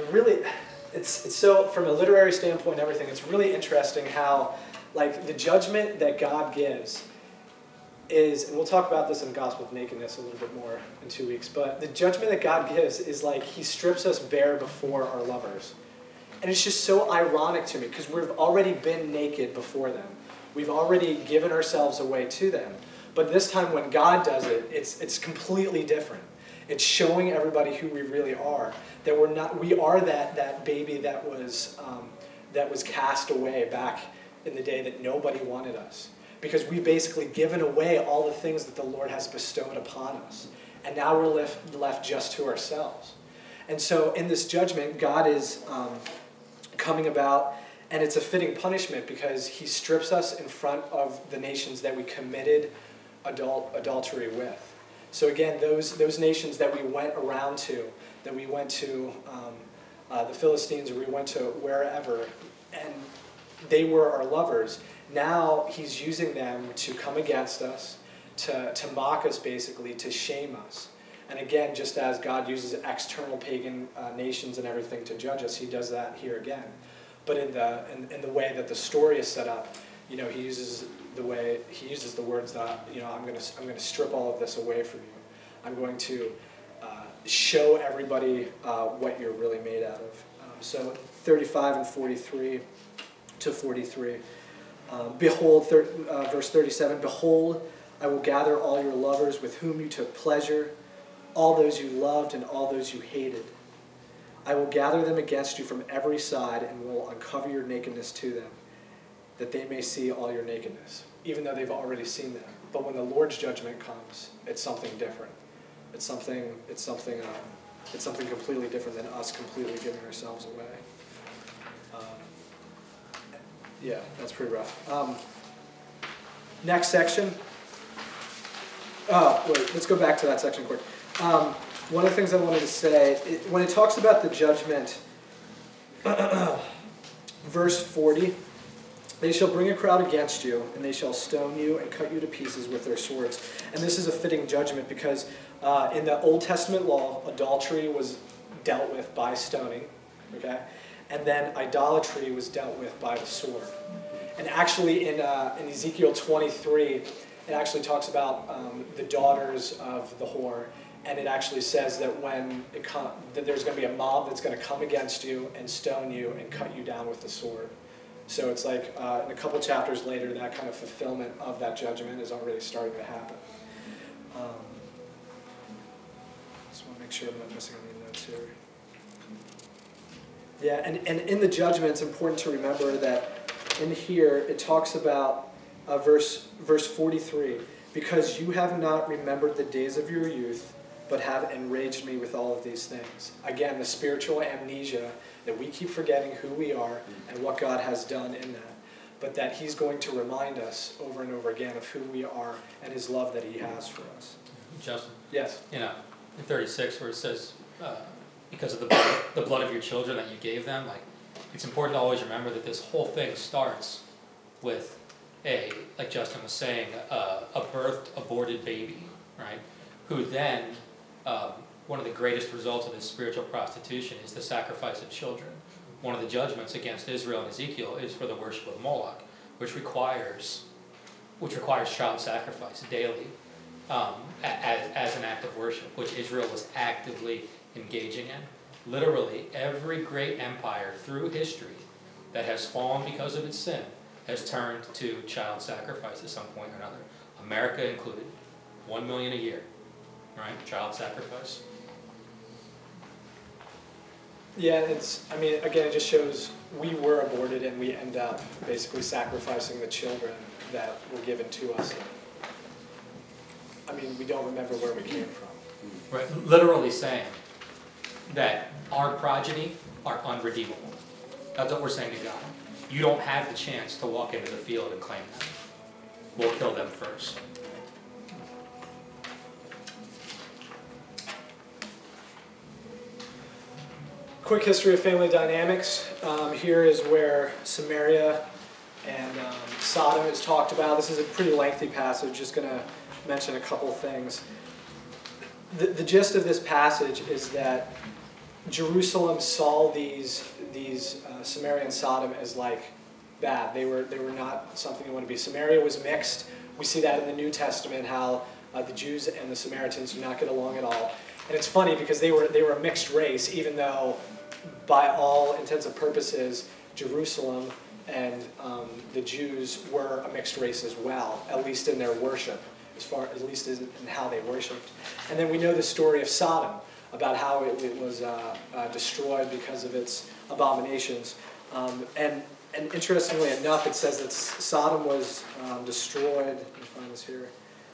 it's so, from a literary standpoint and everything, it's really interesting how, like, the judgment that God gives is, and we'll talk about this in the Gospel of Nakedness a little bit more in 2 weeks, but the judgment that God gives is like, he strips us bare before our lovers. And it's just so ironic to me, because we've already been naked before them. We've already given ourselves away to them. But this time when God does it, it's completely different. It's showing everybody who we really are. That we are that baby that was cast away back in the day that nobody wanted us. Because we've basically given away all the things that the Lord has bestowed upon us. And now we're left just to ourselves. And so in this judgment, God is coming about, and it's a fitting punishment because he strips us in front of the nations that we committed adultery with. So again, those nations that we went around to, that we went to the Philistines, or we went to wherever, and they were our lovers. Now he's using them to come against us, to mock us basically, to shame us. And again, just as God uses external pagan nations and everything to judge us, he does that here again. But in the way that the story is set up, he uses the words that I'm going to strip all of this away from you. I'm going to show everybody what you're really made out of. So 35 and 43 to 43. Behold, verse 37, behold, I will gather all your lovers with whom you took pleasure, all those you loved and all those you hated. I will gather them against you from every side and will uncover your nakedness to them, that they may see all your nakedness, even though they've already seen them. But when the Lord's judgment comes, it's something different. It's something completely different than us completely giving ourselves away. Yeah, that's pretty rough. Next section. Oh, wait, let's go back to that section quick. One of the things I wanted to say, when it talks about the judgment, verse 40, they shall bring a crowd against you, and they shall stone you and cut you to pieces with their swords. And this is a fitting judgment because in the Old Testament law, adultery was dealt with by stoning, okay? And then idolatry was dealt with by the sword. And actually in Ezekiel 23, it actually talks about the daughters of the whore. And it actually says that that there's going to be a mob that's going to come against you and stone you and cut you down with the sword. So it's like in a couple chapters later, that kind of fulfillment of that judgment is already starting to happen. Just want to make sure I'm not missing any notes here. Yeah, and in the judgment, it's important to remember that in here it talks about verse 43, because you have not remembered the days of your youth, but have enraged me with all of these things. Again, the spiritual amnesia that we keep forgetting who we are and what God has done in that. but that he's going to remind us over and over again of who we are and his love that he has for us. Justin? Yes? You know, in 36 where it says, because of the blood of your children that you gave them, like, it's important to always remember that this whole thing starts with like Justin was saying, a birthed, aborted baby, right? Who then, one of the greatest results of this spiritual prostitution is the sacrifice of children. One of the judgments against Israel and Ezekiel is for the worship of Moloch, which requires child sacrifice daily as an act of worship, which Israel was actively engaging in. Literally, every great empire through history that has fallen because of its sin has turned to child sacrifice at some point or another. America included. 1 million a year, right? Child sacrifice. Yeah, again, it just shows we were aborted and we end up basically sacrificing the children that were given to us. We don't remember where we came from. Right, literally saying that our progeny are unredeemable. That's what we're saying to God. You don't have the chance to walk into the field and claim them. We'll kill them first. Quick history of family dynamics. Here is where Samaria and Sodom is talked about. This is a pretty lengthy passage. Just going to mention a couple things. The gist of this passage is that Jerusalem saw these Samaria and Sodom as like bad. They were not something they want to be. Samaria was mixed. We see that in the New Testament, how the Jews and the Samaritans do not get along at all. And it's funny because they were a mixed race, even though by all intents and purposes, Jerusalem and the Jews were a mixed race as well, at least in their worship, at least in how they worshipped. And then we know the story of Sodom, about how it was destroyed because of its abominations. And interestingly enough, it says that Sodom was destroyed. Let me find this here.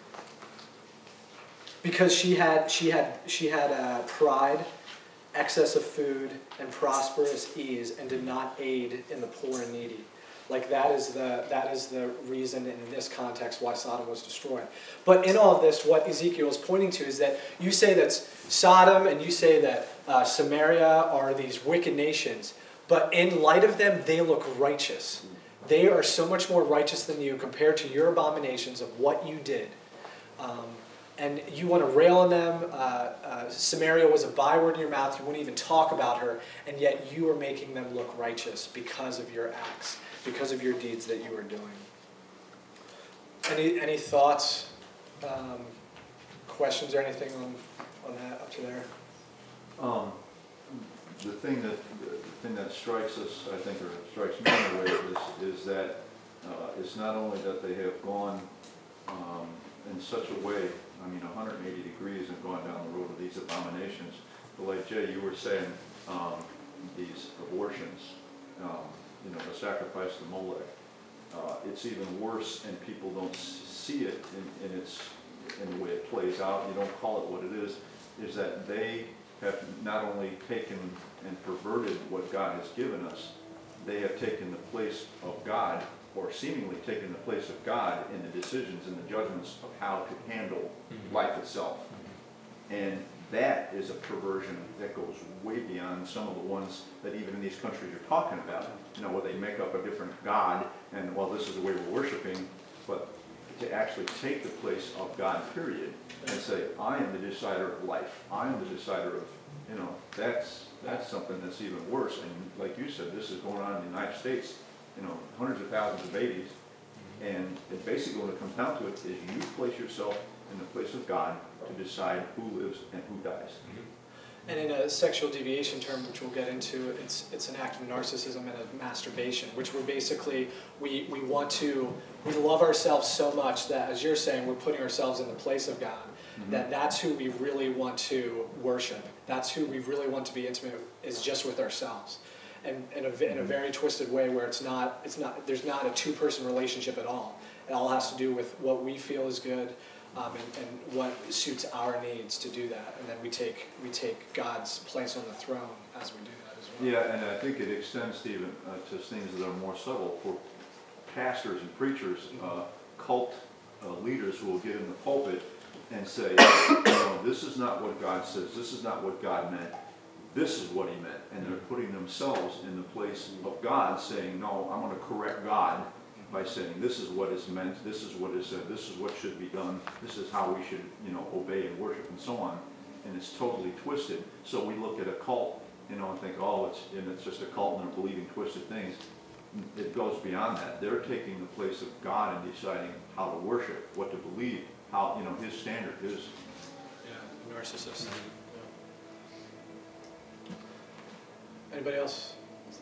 Because she had pride, excess of food, and prosperous ease, and did not aid in the poor and needy. Like that is the reason in this context why Sodom was destroyed. But in all of this, what Ezekiel is pointing to is that you say that Sodom and you say that Samaria are these wicked nations, but in light of them, they look righteous. They are so much more righteous than you compared to your abominations of what you did. And you want to rail on them. Samaria was a byword in your mouth. You wouldn't even talk about her, and yet you are making them look righteous because of your acts, because of your deeds that you are doing. Any thoughts, questions, or anything on that up to there? The thing that strikes us, I think, or strikes me in a way, is that it's not only that they have gone in such a way, 180 degrees, and gone down the road of these abominations. But like Jay, you were saying, these abortions, the sacrifice to Molech. It's even worse, and people don't see it in the way it plays out. You don't call it what it is that they have not only taken and perverted what God has given us, they have taken the place of God, or seemingly taken the place of God in the decisions and the judgments of how to handle life itself. And that is a perversion that goes way beyond some of the ones that even in these countries you're talking about, where they make up a different God, and well, this is the way we're worshiping, but to actually take the place of God, period, and say, I am the decider of life, I am the decider of, that's something that's even worse. And like you said, this is going on in the United States, hundreds of thousands of babies, and it basically, when it comes down to it, is you place yourself in the place of God to decide who lives and who dies. And in a sexual deviation term, which we'll get into, it's an act of narcissism and of masturbation, which we're basically, we love ourselves so much that, as you're saying, we're putting ourselves in the place of God. That's who we really want to worship. That's who we really want to be intimate with, is just with ourselves. And in a very twisted way, where there's not a two-person relationship at all. It all has to do with what we feel is good, and what suits our needs to do that. And then we take God's place on the throne as we do that as well. Yeah, and I think it extends to even to things that are more subtle. For pastors and preachers, cult leaders who will get in the pulpit and say, this is not what God says, this is not what God meant, this is what he meant. And they're putting themselves in the place of God, saying, no, I'm going to correct God by saying this is what is meant, this is what is said, this is what should be done, this is how we should, obey and worship and so on. And it's totally twisted. So we look at a cult, and think, it's just a cult and they're believing twisted things. It goes beyond that. They're taking the place of God and deciding how to worship, what to believe, how, his standard, his... Yeah, narcissist. Yeah. Anybody else?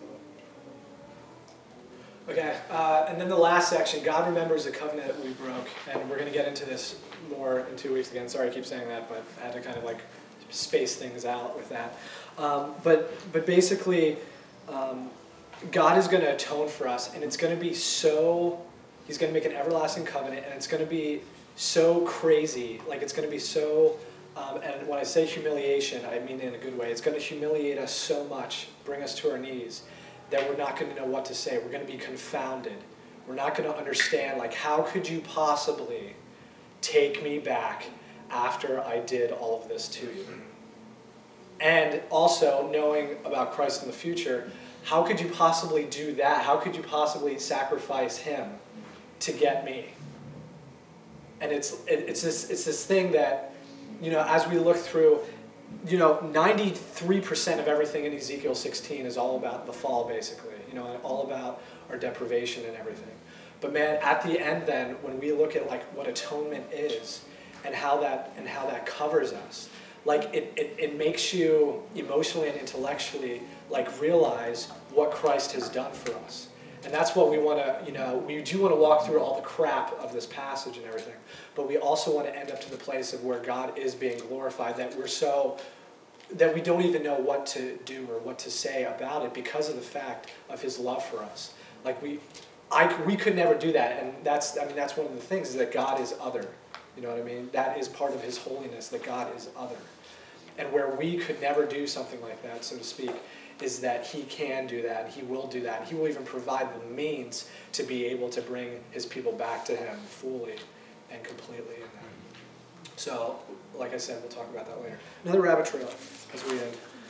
Okay, and then the last section, God remembers the covenant that we broke, and we're going to get into this more in 2 weeks again. Sorry I keep saying that, but I had to kind of space things out with that. But basically, God is going to atone for us, and it's going to be so, he's going to make an everlasting covenant, and it's going to be so crazy, it's going to be so, and when I say humiliation, I mean it in a good way, it's going to humiliate us so much, bring us to our knees, that we're not going to know what to say. We're going to be confounded. We're not going to understand, how could you possibly take me back after I did all of this to you? And also, knowing about Christ in the future, how could you possibly do that? How could you possibly sacrifice him to get me? And it's this thing that, as we look through, 93% of everything in Ezekiel 16 is all about the fall, basically, and all about our deprivation and everything. But man, at the end then, when we look at what atonement is and how that covers us, it makes you emotionally and intellectually realize what Christ has done for us. And that's what we want to, we do want to walk through all the crap of this passage and everything, but we also want to end up to the place of where God is being glorified, that we don't even know what to do or what to say about it because of the fact of his love for us. We could never do that, and that's one of the things, is that God is other. You know what I mean? That is part of his holiness, that God is other. And where we could never do something like that, so to speak, is that he can do that, and he will do that. He will even provide the means to be able to bring his people back to him fully and completely. So, like I said, we'll talk about that later. Another rabbit trail as we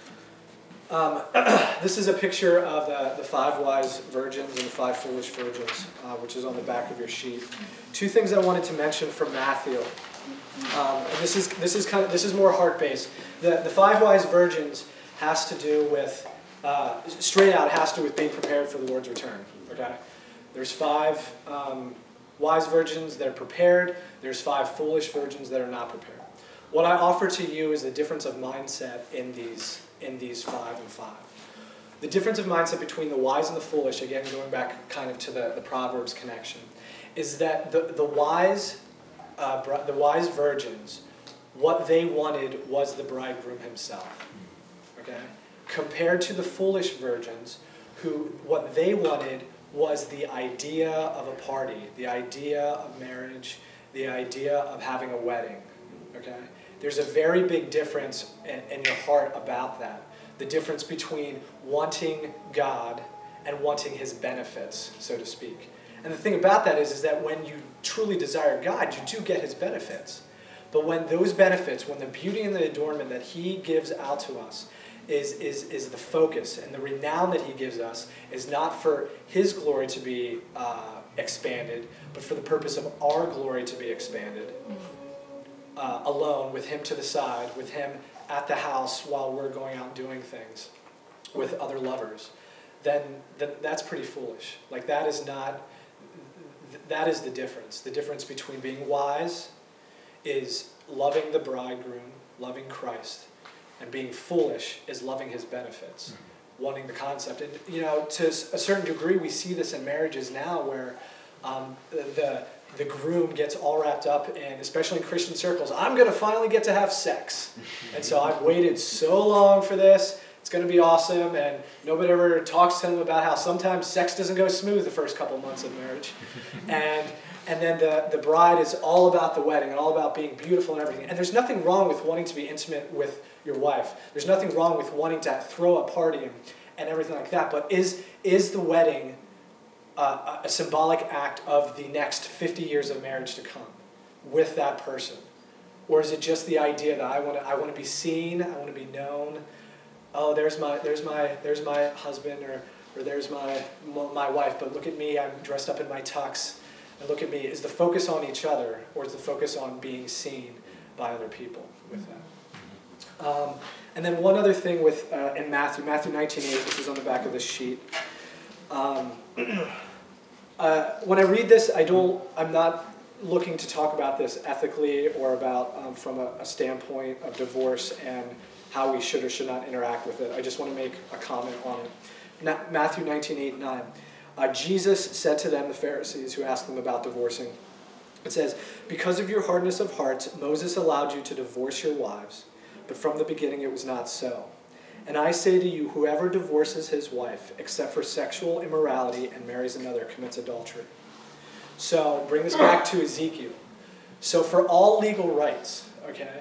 end. This is a picture of the 5 wise virgins and the 5 foolish virgins, which is on the back of your sheet. 2 things I wanted to mention from Matthew. And this is more heart-based. The 5 wise virgins has to do with, straight out, has to do with being prepared for the Lord's return. Okay? There's 5 wise virgins that are prepared. There's 5 foolish virgins that are not prepared. What I offer to you is the difference of mindset in these 5 and 5. The difference of mindset between the wise and the foolish, again going back kind of to the Proverbs connection, is that the wise virgins, what they wanted was the bridegroom himself. Okay? Compared to the foolish virgins, who what they wanted was the idea of a party, the idea of marriage, the idea of having a wedding. Okay? There's a very big difference in your heart about that. The difference between wanting God and wanting his benefits, so to speak. And the thing about that is that when you truly desire God, you do get his benefits. But when those benefits, when the beauty and the adornment that he gives out to us is the focus, and the renown that he gives us is not for his glory to be expanded, but for the purpose of our glory to be expanded, alone, with him to the side, with him at the house while we're going out doing things with other lovers, then that's pretty foolish. That is the difference. The difference between being wise is loving the bridegroom, loving Christ, and being foolish is loving his benefits, wanting the concept. And, to a certain degree, we see this in marriages now where the groom gets all wrapped up in, especially in Christian circles, I'm going to finally get to have sex. And so I've waited so long for this. It's going to be awesome. And nobody ever talks to him about how sometimes sex doesn't go smooth the first couple months of marriage. And then the bride is all about the wedding and all about being beautiful and everything. And there's nothing wrong with wanting to be intimate with your wife. There's nothing wrong with wanting to throw a party and everything like that. But is the wedding a symbolic act of the next 50 years of marriage to come with that person? Or is it just the idea that I want to be seen, I want to be known? Oh, there's my husband, or there's my wife, but look at me, I'm dressed up in my tux, and look at me. Is the focus on each other, or is the focus on being seen by other people with that? And then one other thing with in Matthew 19:8, this is on the back of the sheet. When I read this, I'm not looking to talk about this ethically or about from a standpoint of divorce and how we should or should not interact with it. I just want to make a comment on it. Matthew 19:8-9. Jesus said to them, the Pharisees who asked them about divorcing, it says, "Because of your hardness of heart, Moses allowed you to divorce your wives, but from the beginning it was not so. And I say to you, whoever divorces his wife, except for sexual immorality, and marries another, commits adultery." So bring this back to Ezekiel. So for all legal rights, okay,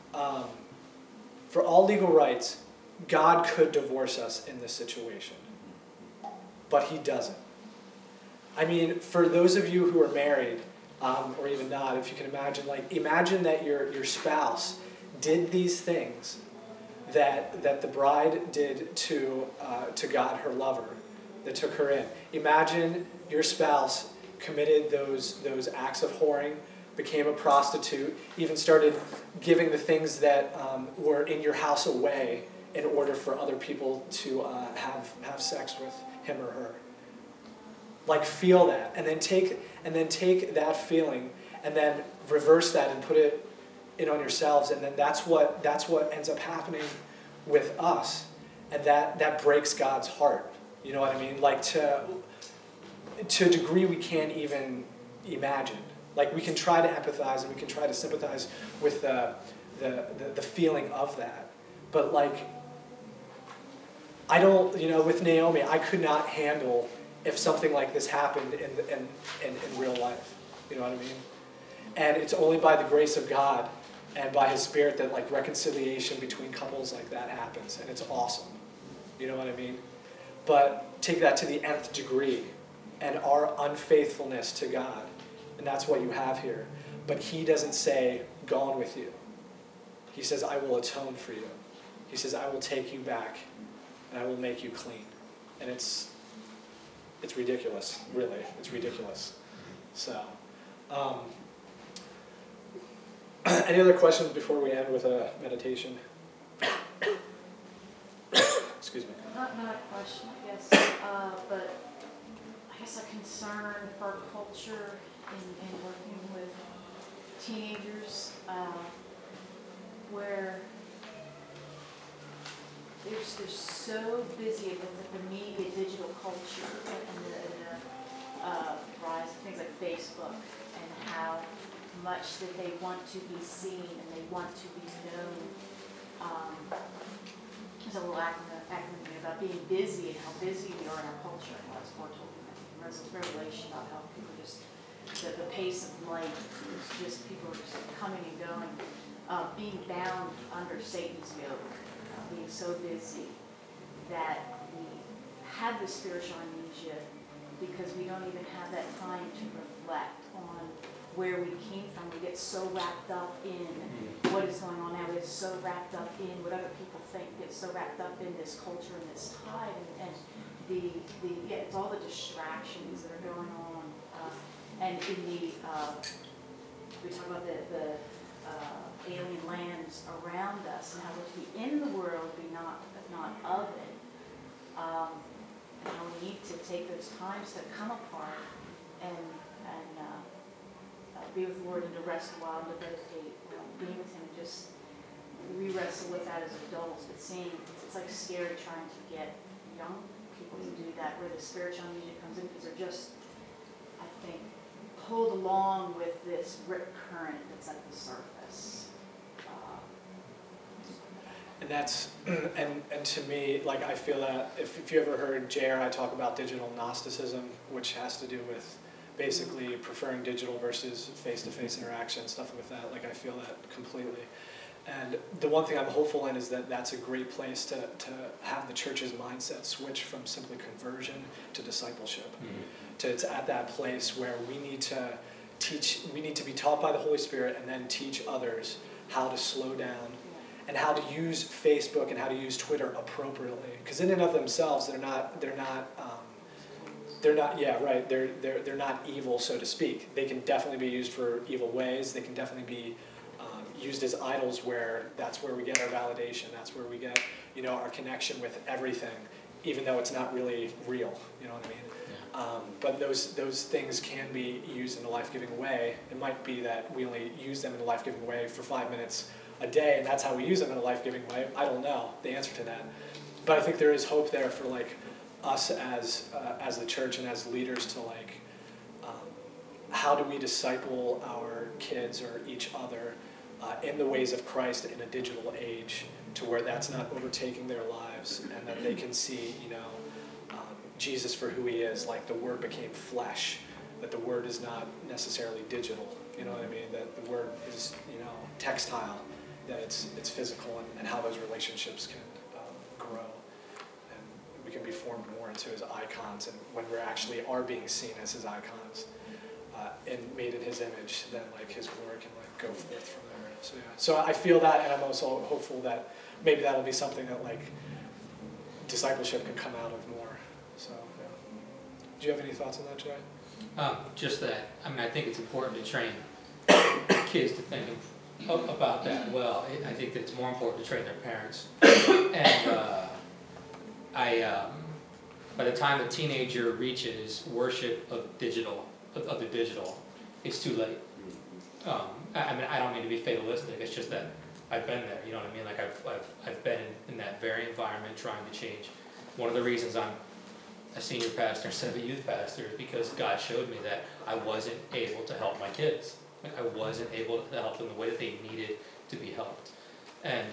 for all legal rights, God could divorce us in this situation, but he doesn't. I mean, for those of you who are married, or even not, if you can imagine that your spouse did these things that the bride did to God, her lover, that took her in. Imagine your spouse committed those acts of whoring, became a prostitute, even started giving the things that were in your house away in order for other people to have sex with him or her. Like, feel that, and then take that feeling, and then reverse that and put it in on yourselves, and then that's what ends up happening with us, and that breaks God's heart. You know what I mean? Like, to a degree we can't even imagine. Like, we can try to empathize and we can try to sympathize with the feeling of that, but like, I don't, with Naomi, I could not handle if something like this happened in real life. You know what I mean? And it's only by the grace of God and by his Spirit that like reconciliation between couples like that happens, and it's awesome. You know what I mean? But take that to the nth degree, and our unfaithfulness to God, and that's what you have here. But he doesn't say, "Gone with you." He says, "I will atone for you." He says, "I will take you back, and I will make you clean." And it's ridiculous, really. It's ridiculous. So, any other questions before we end with a meditation? Excuse me. Not a question, I guess, but I guess a concern for our culture in working with teenagers, where they're so busy with the media, digital culture, and the rise of things like Facebook, and how much that they want to be seen and they want to be known. There's a little acronym about being busy and how busy we are in our culture. And that's more told in Revelation about how people just, the pace of life is just, people are just coming and going. Being bound under Satan's yoke, being so busy that we have this spiritual amnesia because we don't even have that time to reflect on where we came from. We get so wrapped up in what is going on now. We get so wrapped up in what other people think. We get so wrapped up in this culture and this tide, and it's all the distractions that are going on. And in we talk about the alien lands around us and how we're to be in the world, be not of it. And how we need to take those times to come apart and be with the Lord and to rest a while and to meditate, being with him, and just wrestle with that as adults. But seeing, it's like scary trying to get young people to do that, where the spiritual amnesia comes in, because they're just, I think, pulled along with this rip current that's at the surface. And that's, and to me, like, I feel that if you ever heard Jay or I talk about digital Gnosticism, which has to do with basically preferring digital versus face-to-face interaction, stuff like that, like, I feel that completely. And the one thing I'm hopeful in is that that's a great place to have the church's mindset switch from simply conversion to discipleship. It's at that place where we need to be taught by the Holy Spirit and then teach others how to slow down and how to use Facebook and how to use Twitter appropriately. Because in and of themselves, they're not evil, so to speak. They can definitely be used for evil ways. They can definitely be used as idols, where that's where we get our validation. That's where we get, our connection with everything, even though it's not really real. You know what I mean? But those things can be used in a life-giving way. It might be that we only use them in a life-giving way for 5 minutes a day, and that's how we use them in a life-giving way. I don't know the answer to that, but I think there is hope there for us as the church and as leaders to how do we disciple our kids or each other in the ways of Christ in a digital age, to where that's not overtaking their lives, and that they can see Jesus for who he is, like the Word became flesh, that the Word is not necessarily digital, you know what I mean, that the Word is textile, that it's physical, and how those relationships can grow, and we can be formed more into his icons, and when we actually are being seen as his icons and made in his image, then his glory can go forth from there. So I feel that, and I'm also hopeful that maybe that'll be something that discipleship can come out of more. So, yeah. Do you have any thoughts on that, Jay? Just that, I think it's important to train kids to think about that well. I think that it's more important to train their parents. And by the time a teenager reaches worship of the digital, it's too late. I don't mean to be fatalistic. It's just that I've been there. You know what I mean? I've been in that very environment trying to change. One of the reasons I'm a senior pastor instead of a youth pastor is because God showed me that I wasn't able to help my kids. I wasn't able to help them the way that they needed to be helped. And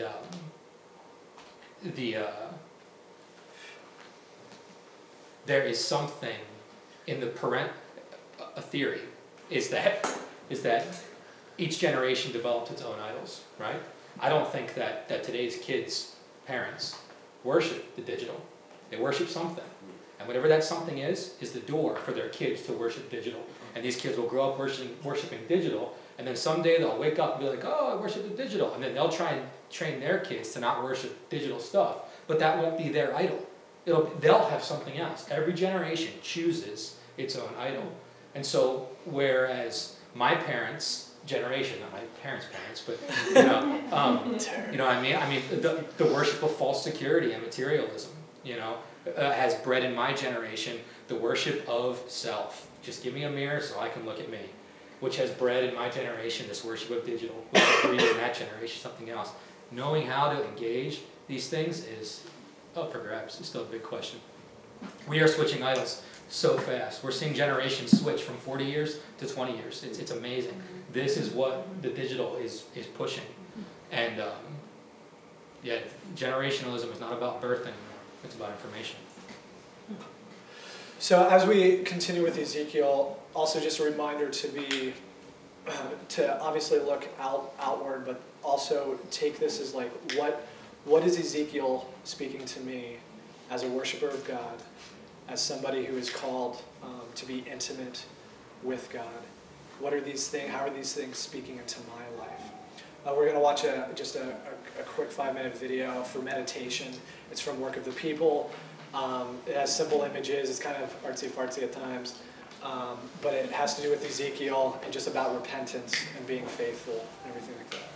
there is something in the a theory is that each generation developed its own idols, right? I don't think that today's kids' parents worship the digital. They worship something. And whatever that something is the door for their kids to worship digital. And these kids will grow up worshiping digital, and then someday they'll wake up and be like, oh, I worship the digital. And then they'll try and train their kids to not worship digital stuff. But that won't be their idol. They'll have something else. Every generation chooses its own idol. And so, whereas my parents' generation, not my parents' parents, but you know what I mean? I mean, the worship of false security and materialism, has bred in my generation the worship of self. Just give me a mirror so I can look at me, which has bred in my generation this worship of digital, which has breeded in that generation something else. Knowing how to engage these things is up for grabs. It's still a big question. We are switching idols so fast. We're seeing generations switch from 40 years to 20 years. It's amazing. This is what the digital is pushing. And generationalism is not about birth anymore. It's about information. So as we continue with Ezekiel, also just a reminder to obviously look outward, but also take this as what is Ezekiel speaking to me as a worshiper of God, as somebody who is called to be intimate with God? What are these things? How are these things speaking into my life? We're going to watch just a quick 5-minute video for meditation. It's from Work of the People. It has simple images. It's kind of artsy-fartsy at times. But it has to do with Ezekiel and just about repentance and being faithful and everything like that.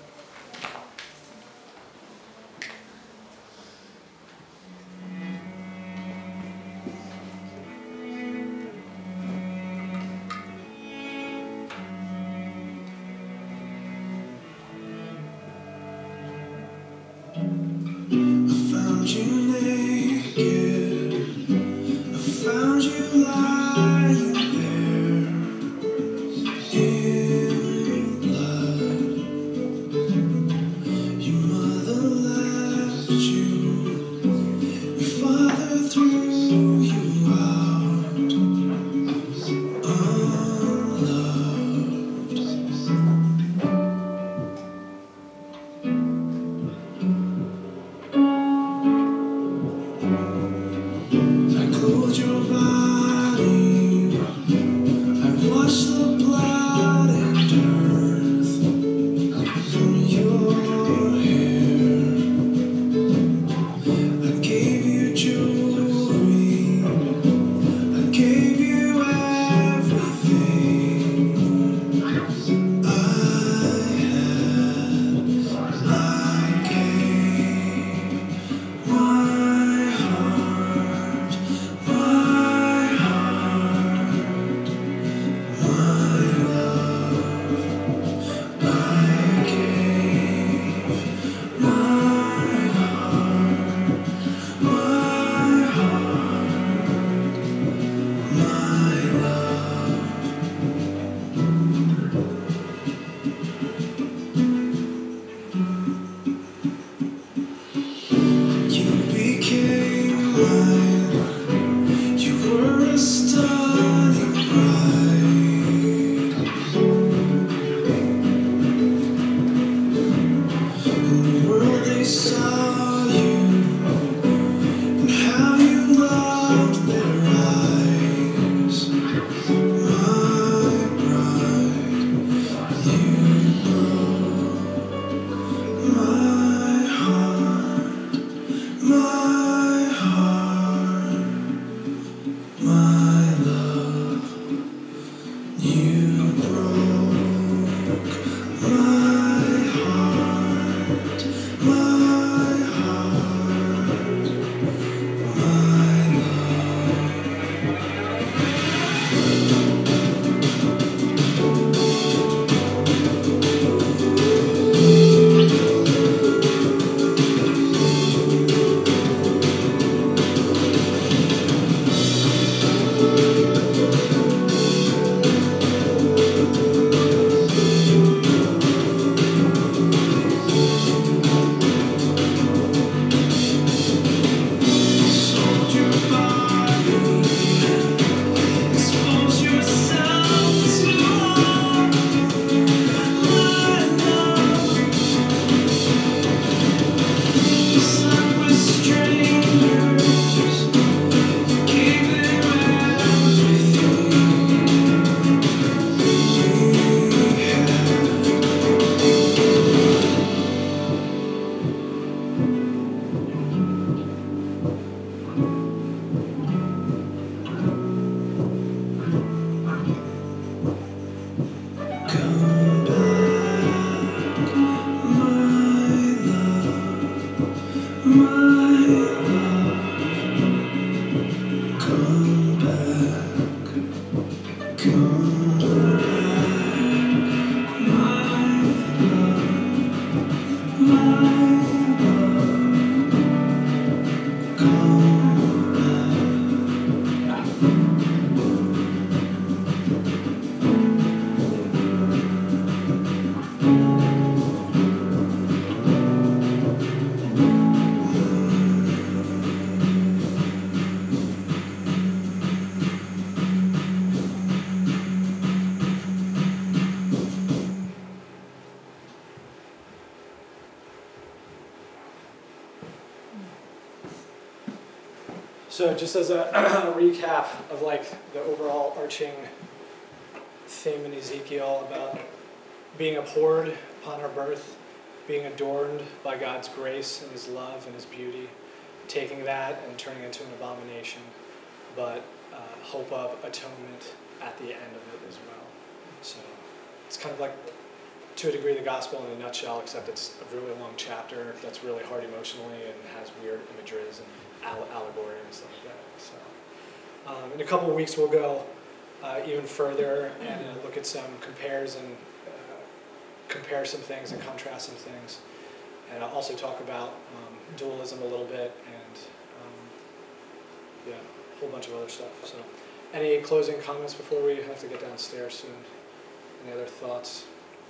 So just as a recap of like the overall arching theme in Ezekiel about being abhorred upon her birth, being adorned by God's grace and His love and His beauty, taking that and turning it into an abomination, but hope of atonement at the end of it as well. So it's kind of like, to a degree, the gospel in a nutshell, except it's a really long chapter that's really hard emotionally and has weird images and allegory and stuff like that. So in a couple of weeks we'll go even further and look at some compares and compare some things and contrast some things, and I'll also talk about dualism a little bit and yeah, a whole bunch of other stuff. So any closing comments before we have to get downstairs soon? Any other thoughts?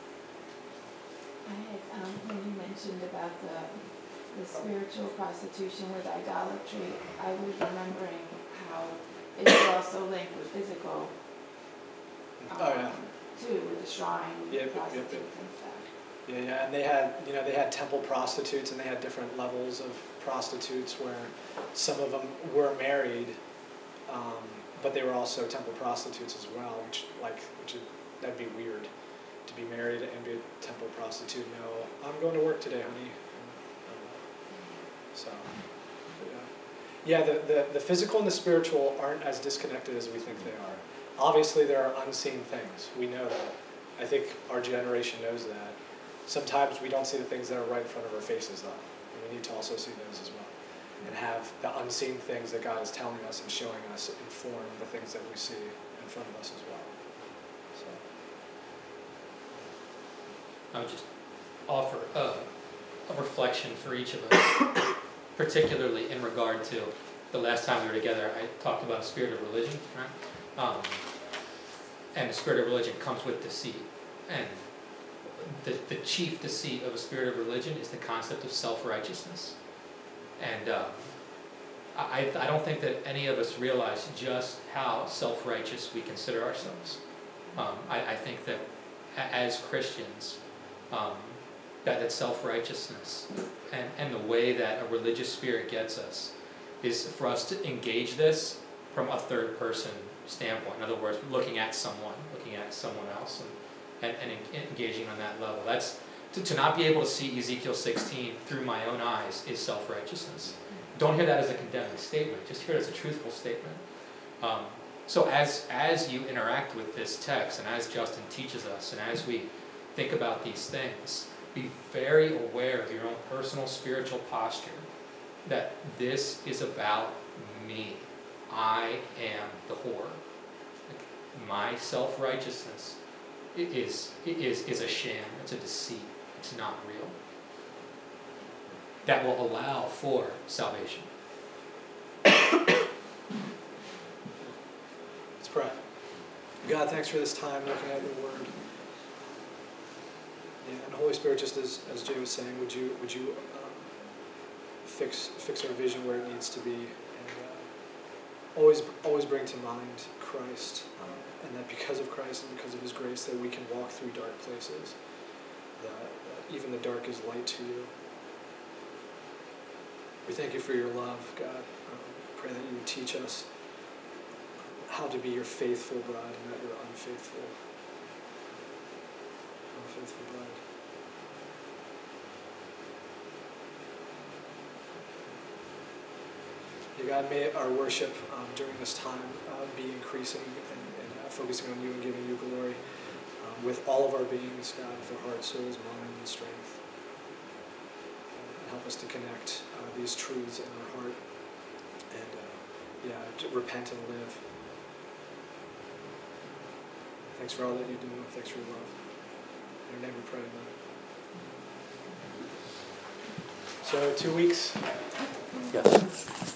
I had, when you mentioned about the spiritual prostitution with idolatry, I was remembering how it was also linked with physical, too, with the shrine, prostitutes and stuff. Yeah, and they had temple prostitutes, and they had different levels of prostitutes where some of them were married, but they were also temple prostitutes as well, that'd be weird. To be married and be a temple prostitute. No, I'm going to work today, honey. So, yeah, the physical and the spiritual aren't as disconnected as we think they are. Obviously, there are unseen things. We know that. I think our generation knows that. Sometimes we don't see the things that are right in front of our faces, though. And we need to also see those as well. And have the unseen things that God is telling us and showing us inform the things that we see in front of us as well. So. I would just offer a reflection for each of us, particularly in regard to the last time we were together. I talked about a spirit of religion, right? And the spirit of religion comes with deceit. And the chief deceit of a spirit of religion is the concept of self-righteousness. And I don't think that any of us realize just how self-righteous we consider ourselves. I think that as Christians, that self-righteousness and the way that a religious spirit gets us is for us to engage this from a third person standpoint. In other words, looking at someone else and engaging on that level. That's to not be able to see Ezekiel 16 through my own eyes is self-righteousness. Don't hear that as a condemning statement, just hear it as a truthful statement. So as you interact with this text and as Justin teaches us and as we think about these things, be very aware of your own personal spiritual posture, that this is about me. I am the whore. My self-righteousness is a sham. It's a deceit. It's not real. That will allow for salvation. Let's pray. God, thanks for this time looking at your word. Yeah, and Holy Spirit, just as Jay was saying, would you fix our vision where it needs to be, and always bring to mind Christ, and that because of Christ and because of His grace, that we can walk through dark places. That even the dark is light to you. We thank you for your love, God. Pray that you would teach us how to be your faithful bride and not your unfaithful bride. Yeah, God, may our worship during this time be increasing and focusing on you and giving you glory with all of our beings, God, with our heart, souls, mind, and strength. Help us to connect these truths in our heart and, to repent and live. Thanks for all that you do. Thanks for your love. In your name we pray, amen. So 2 weeks? Yes.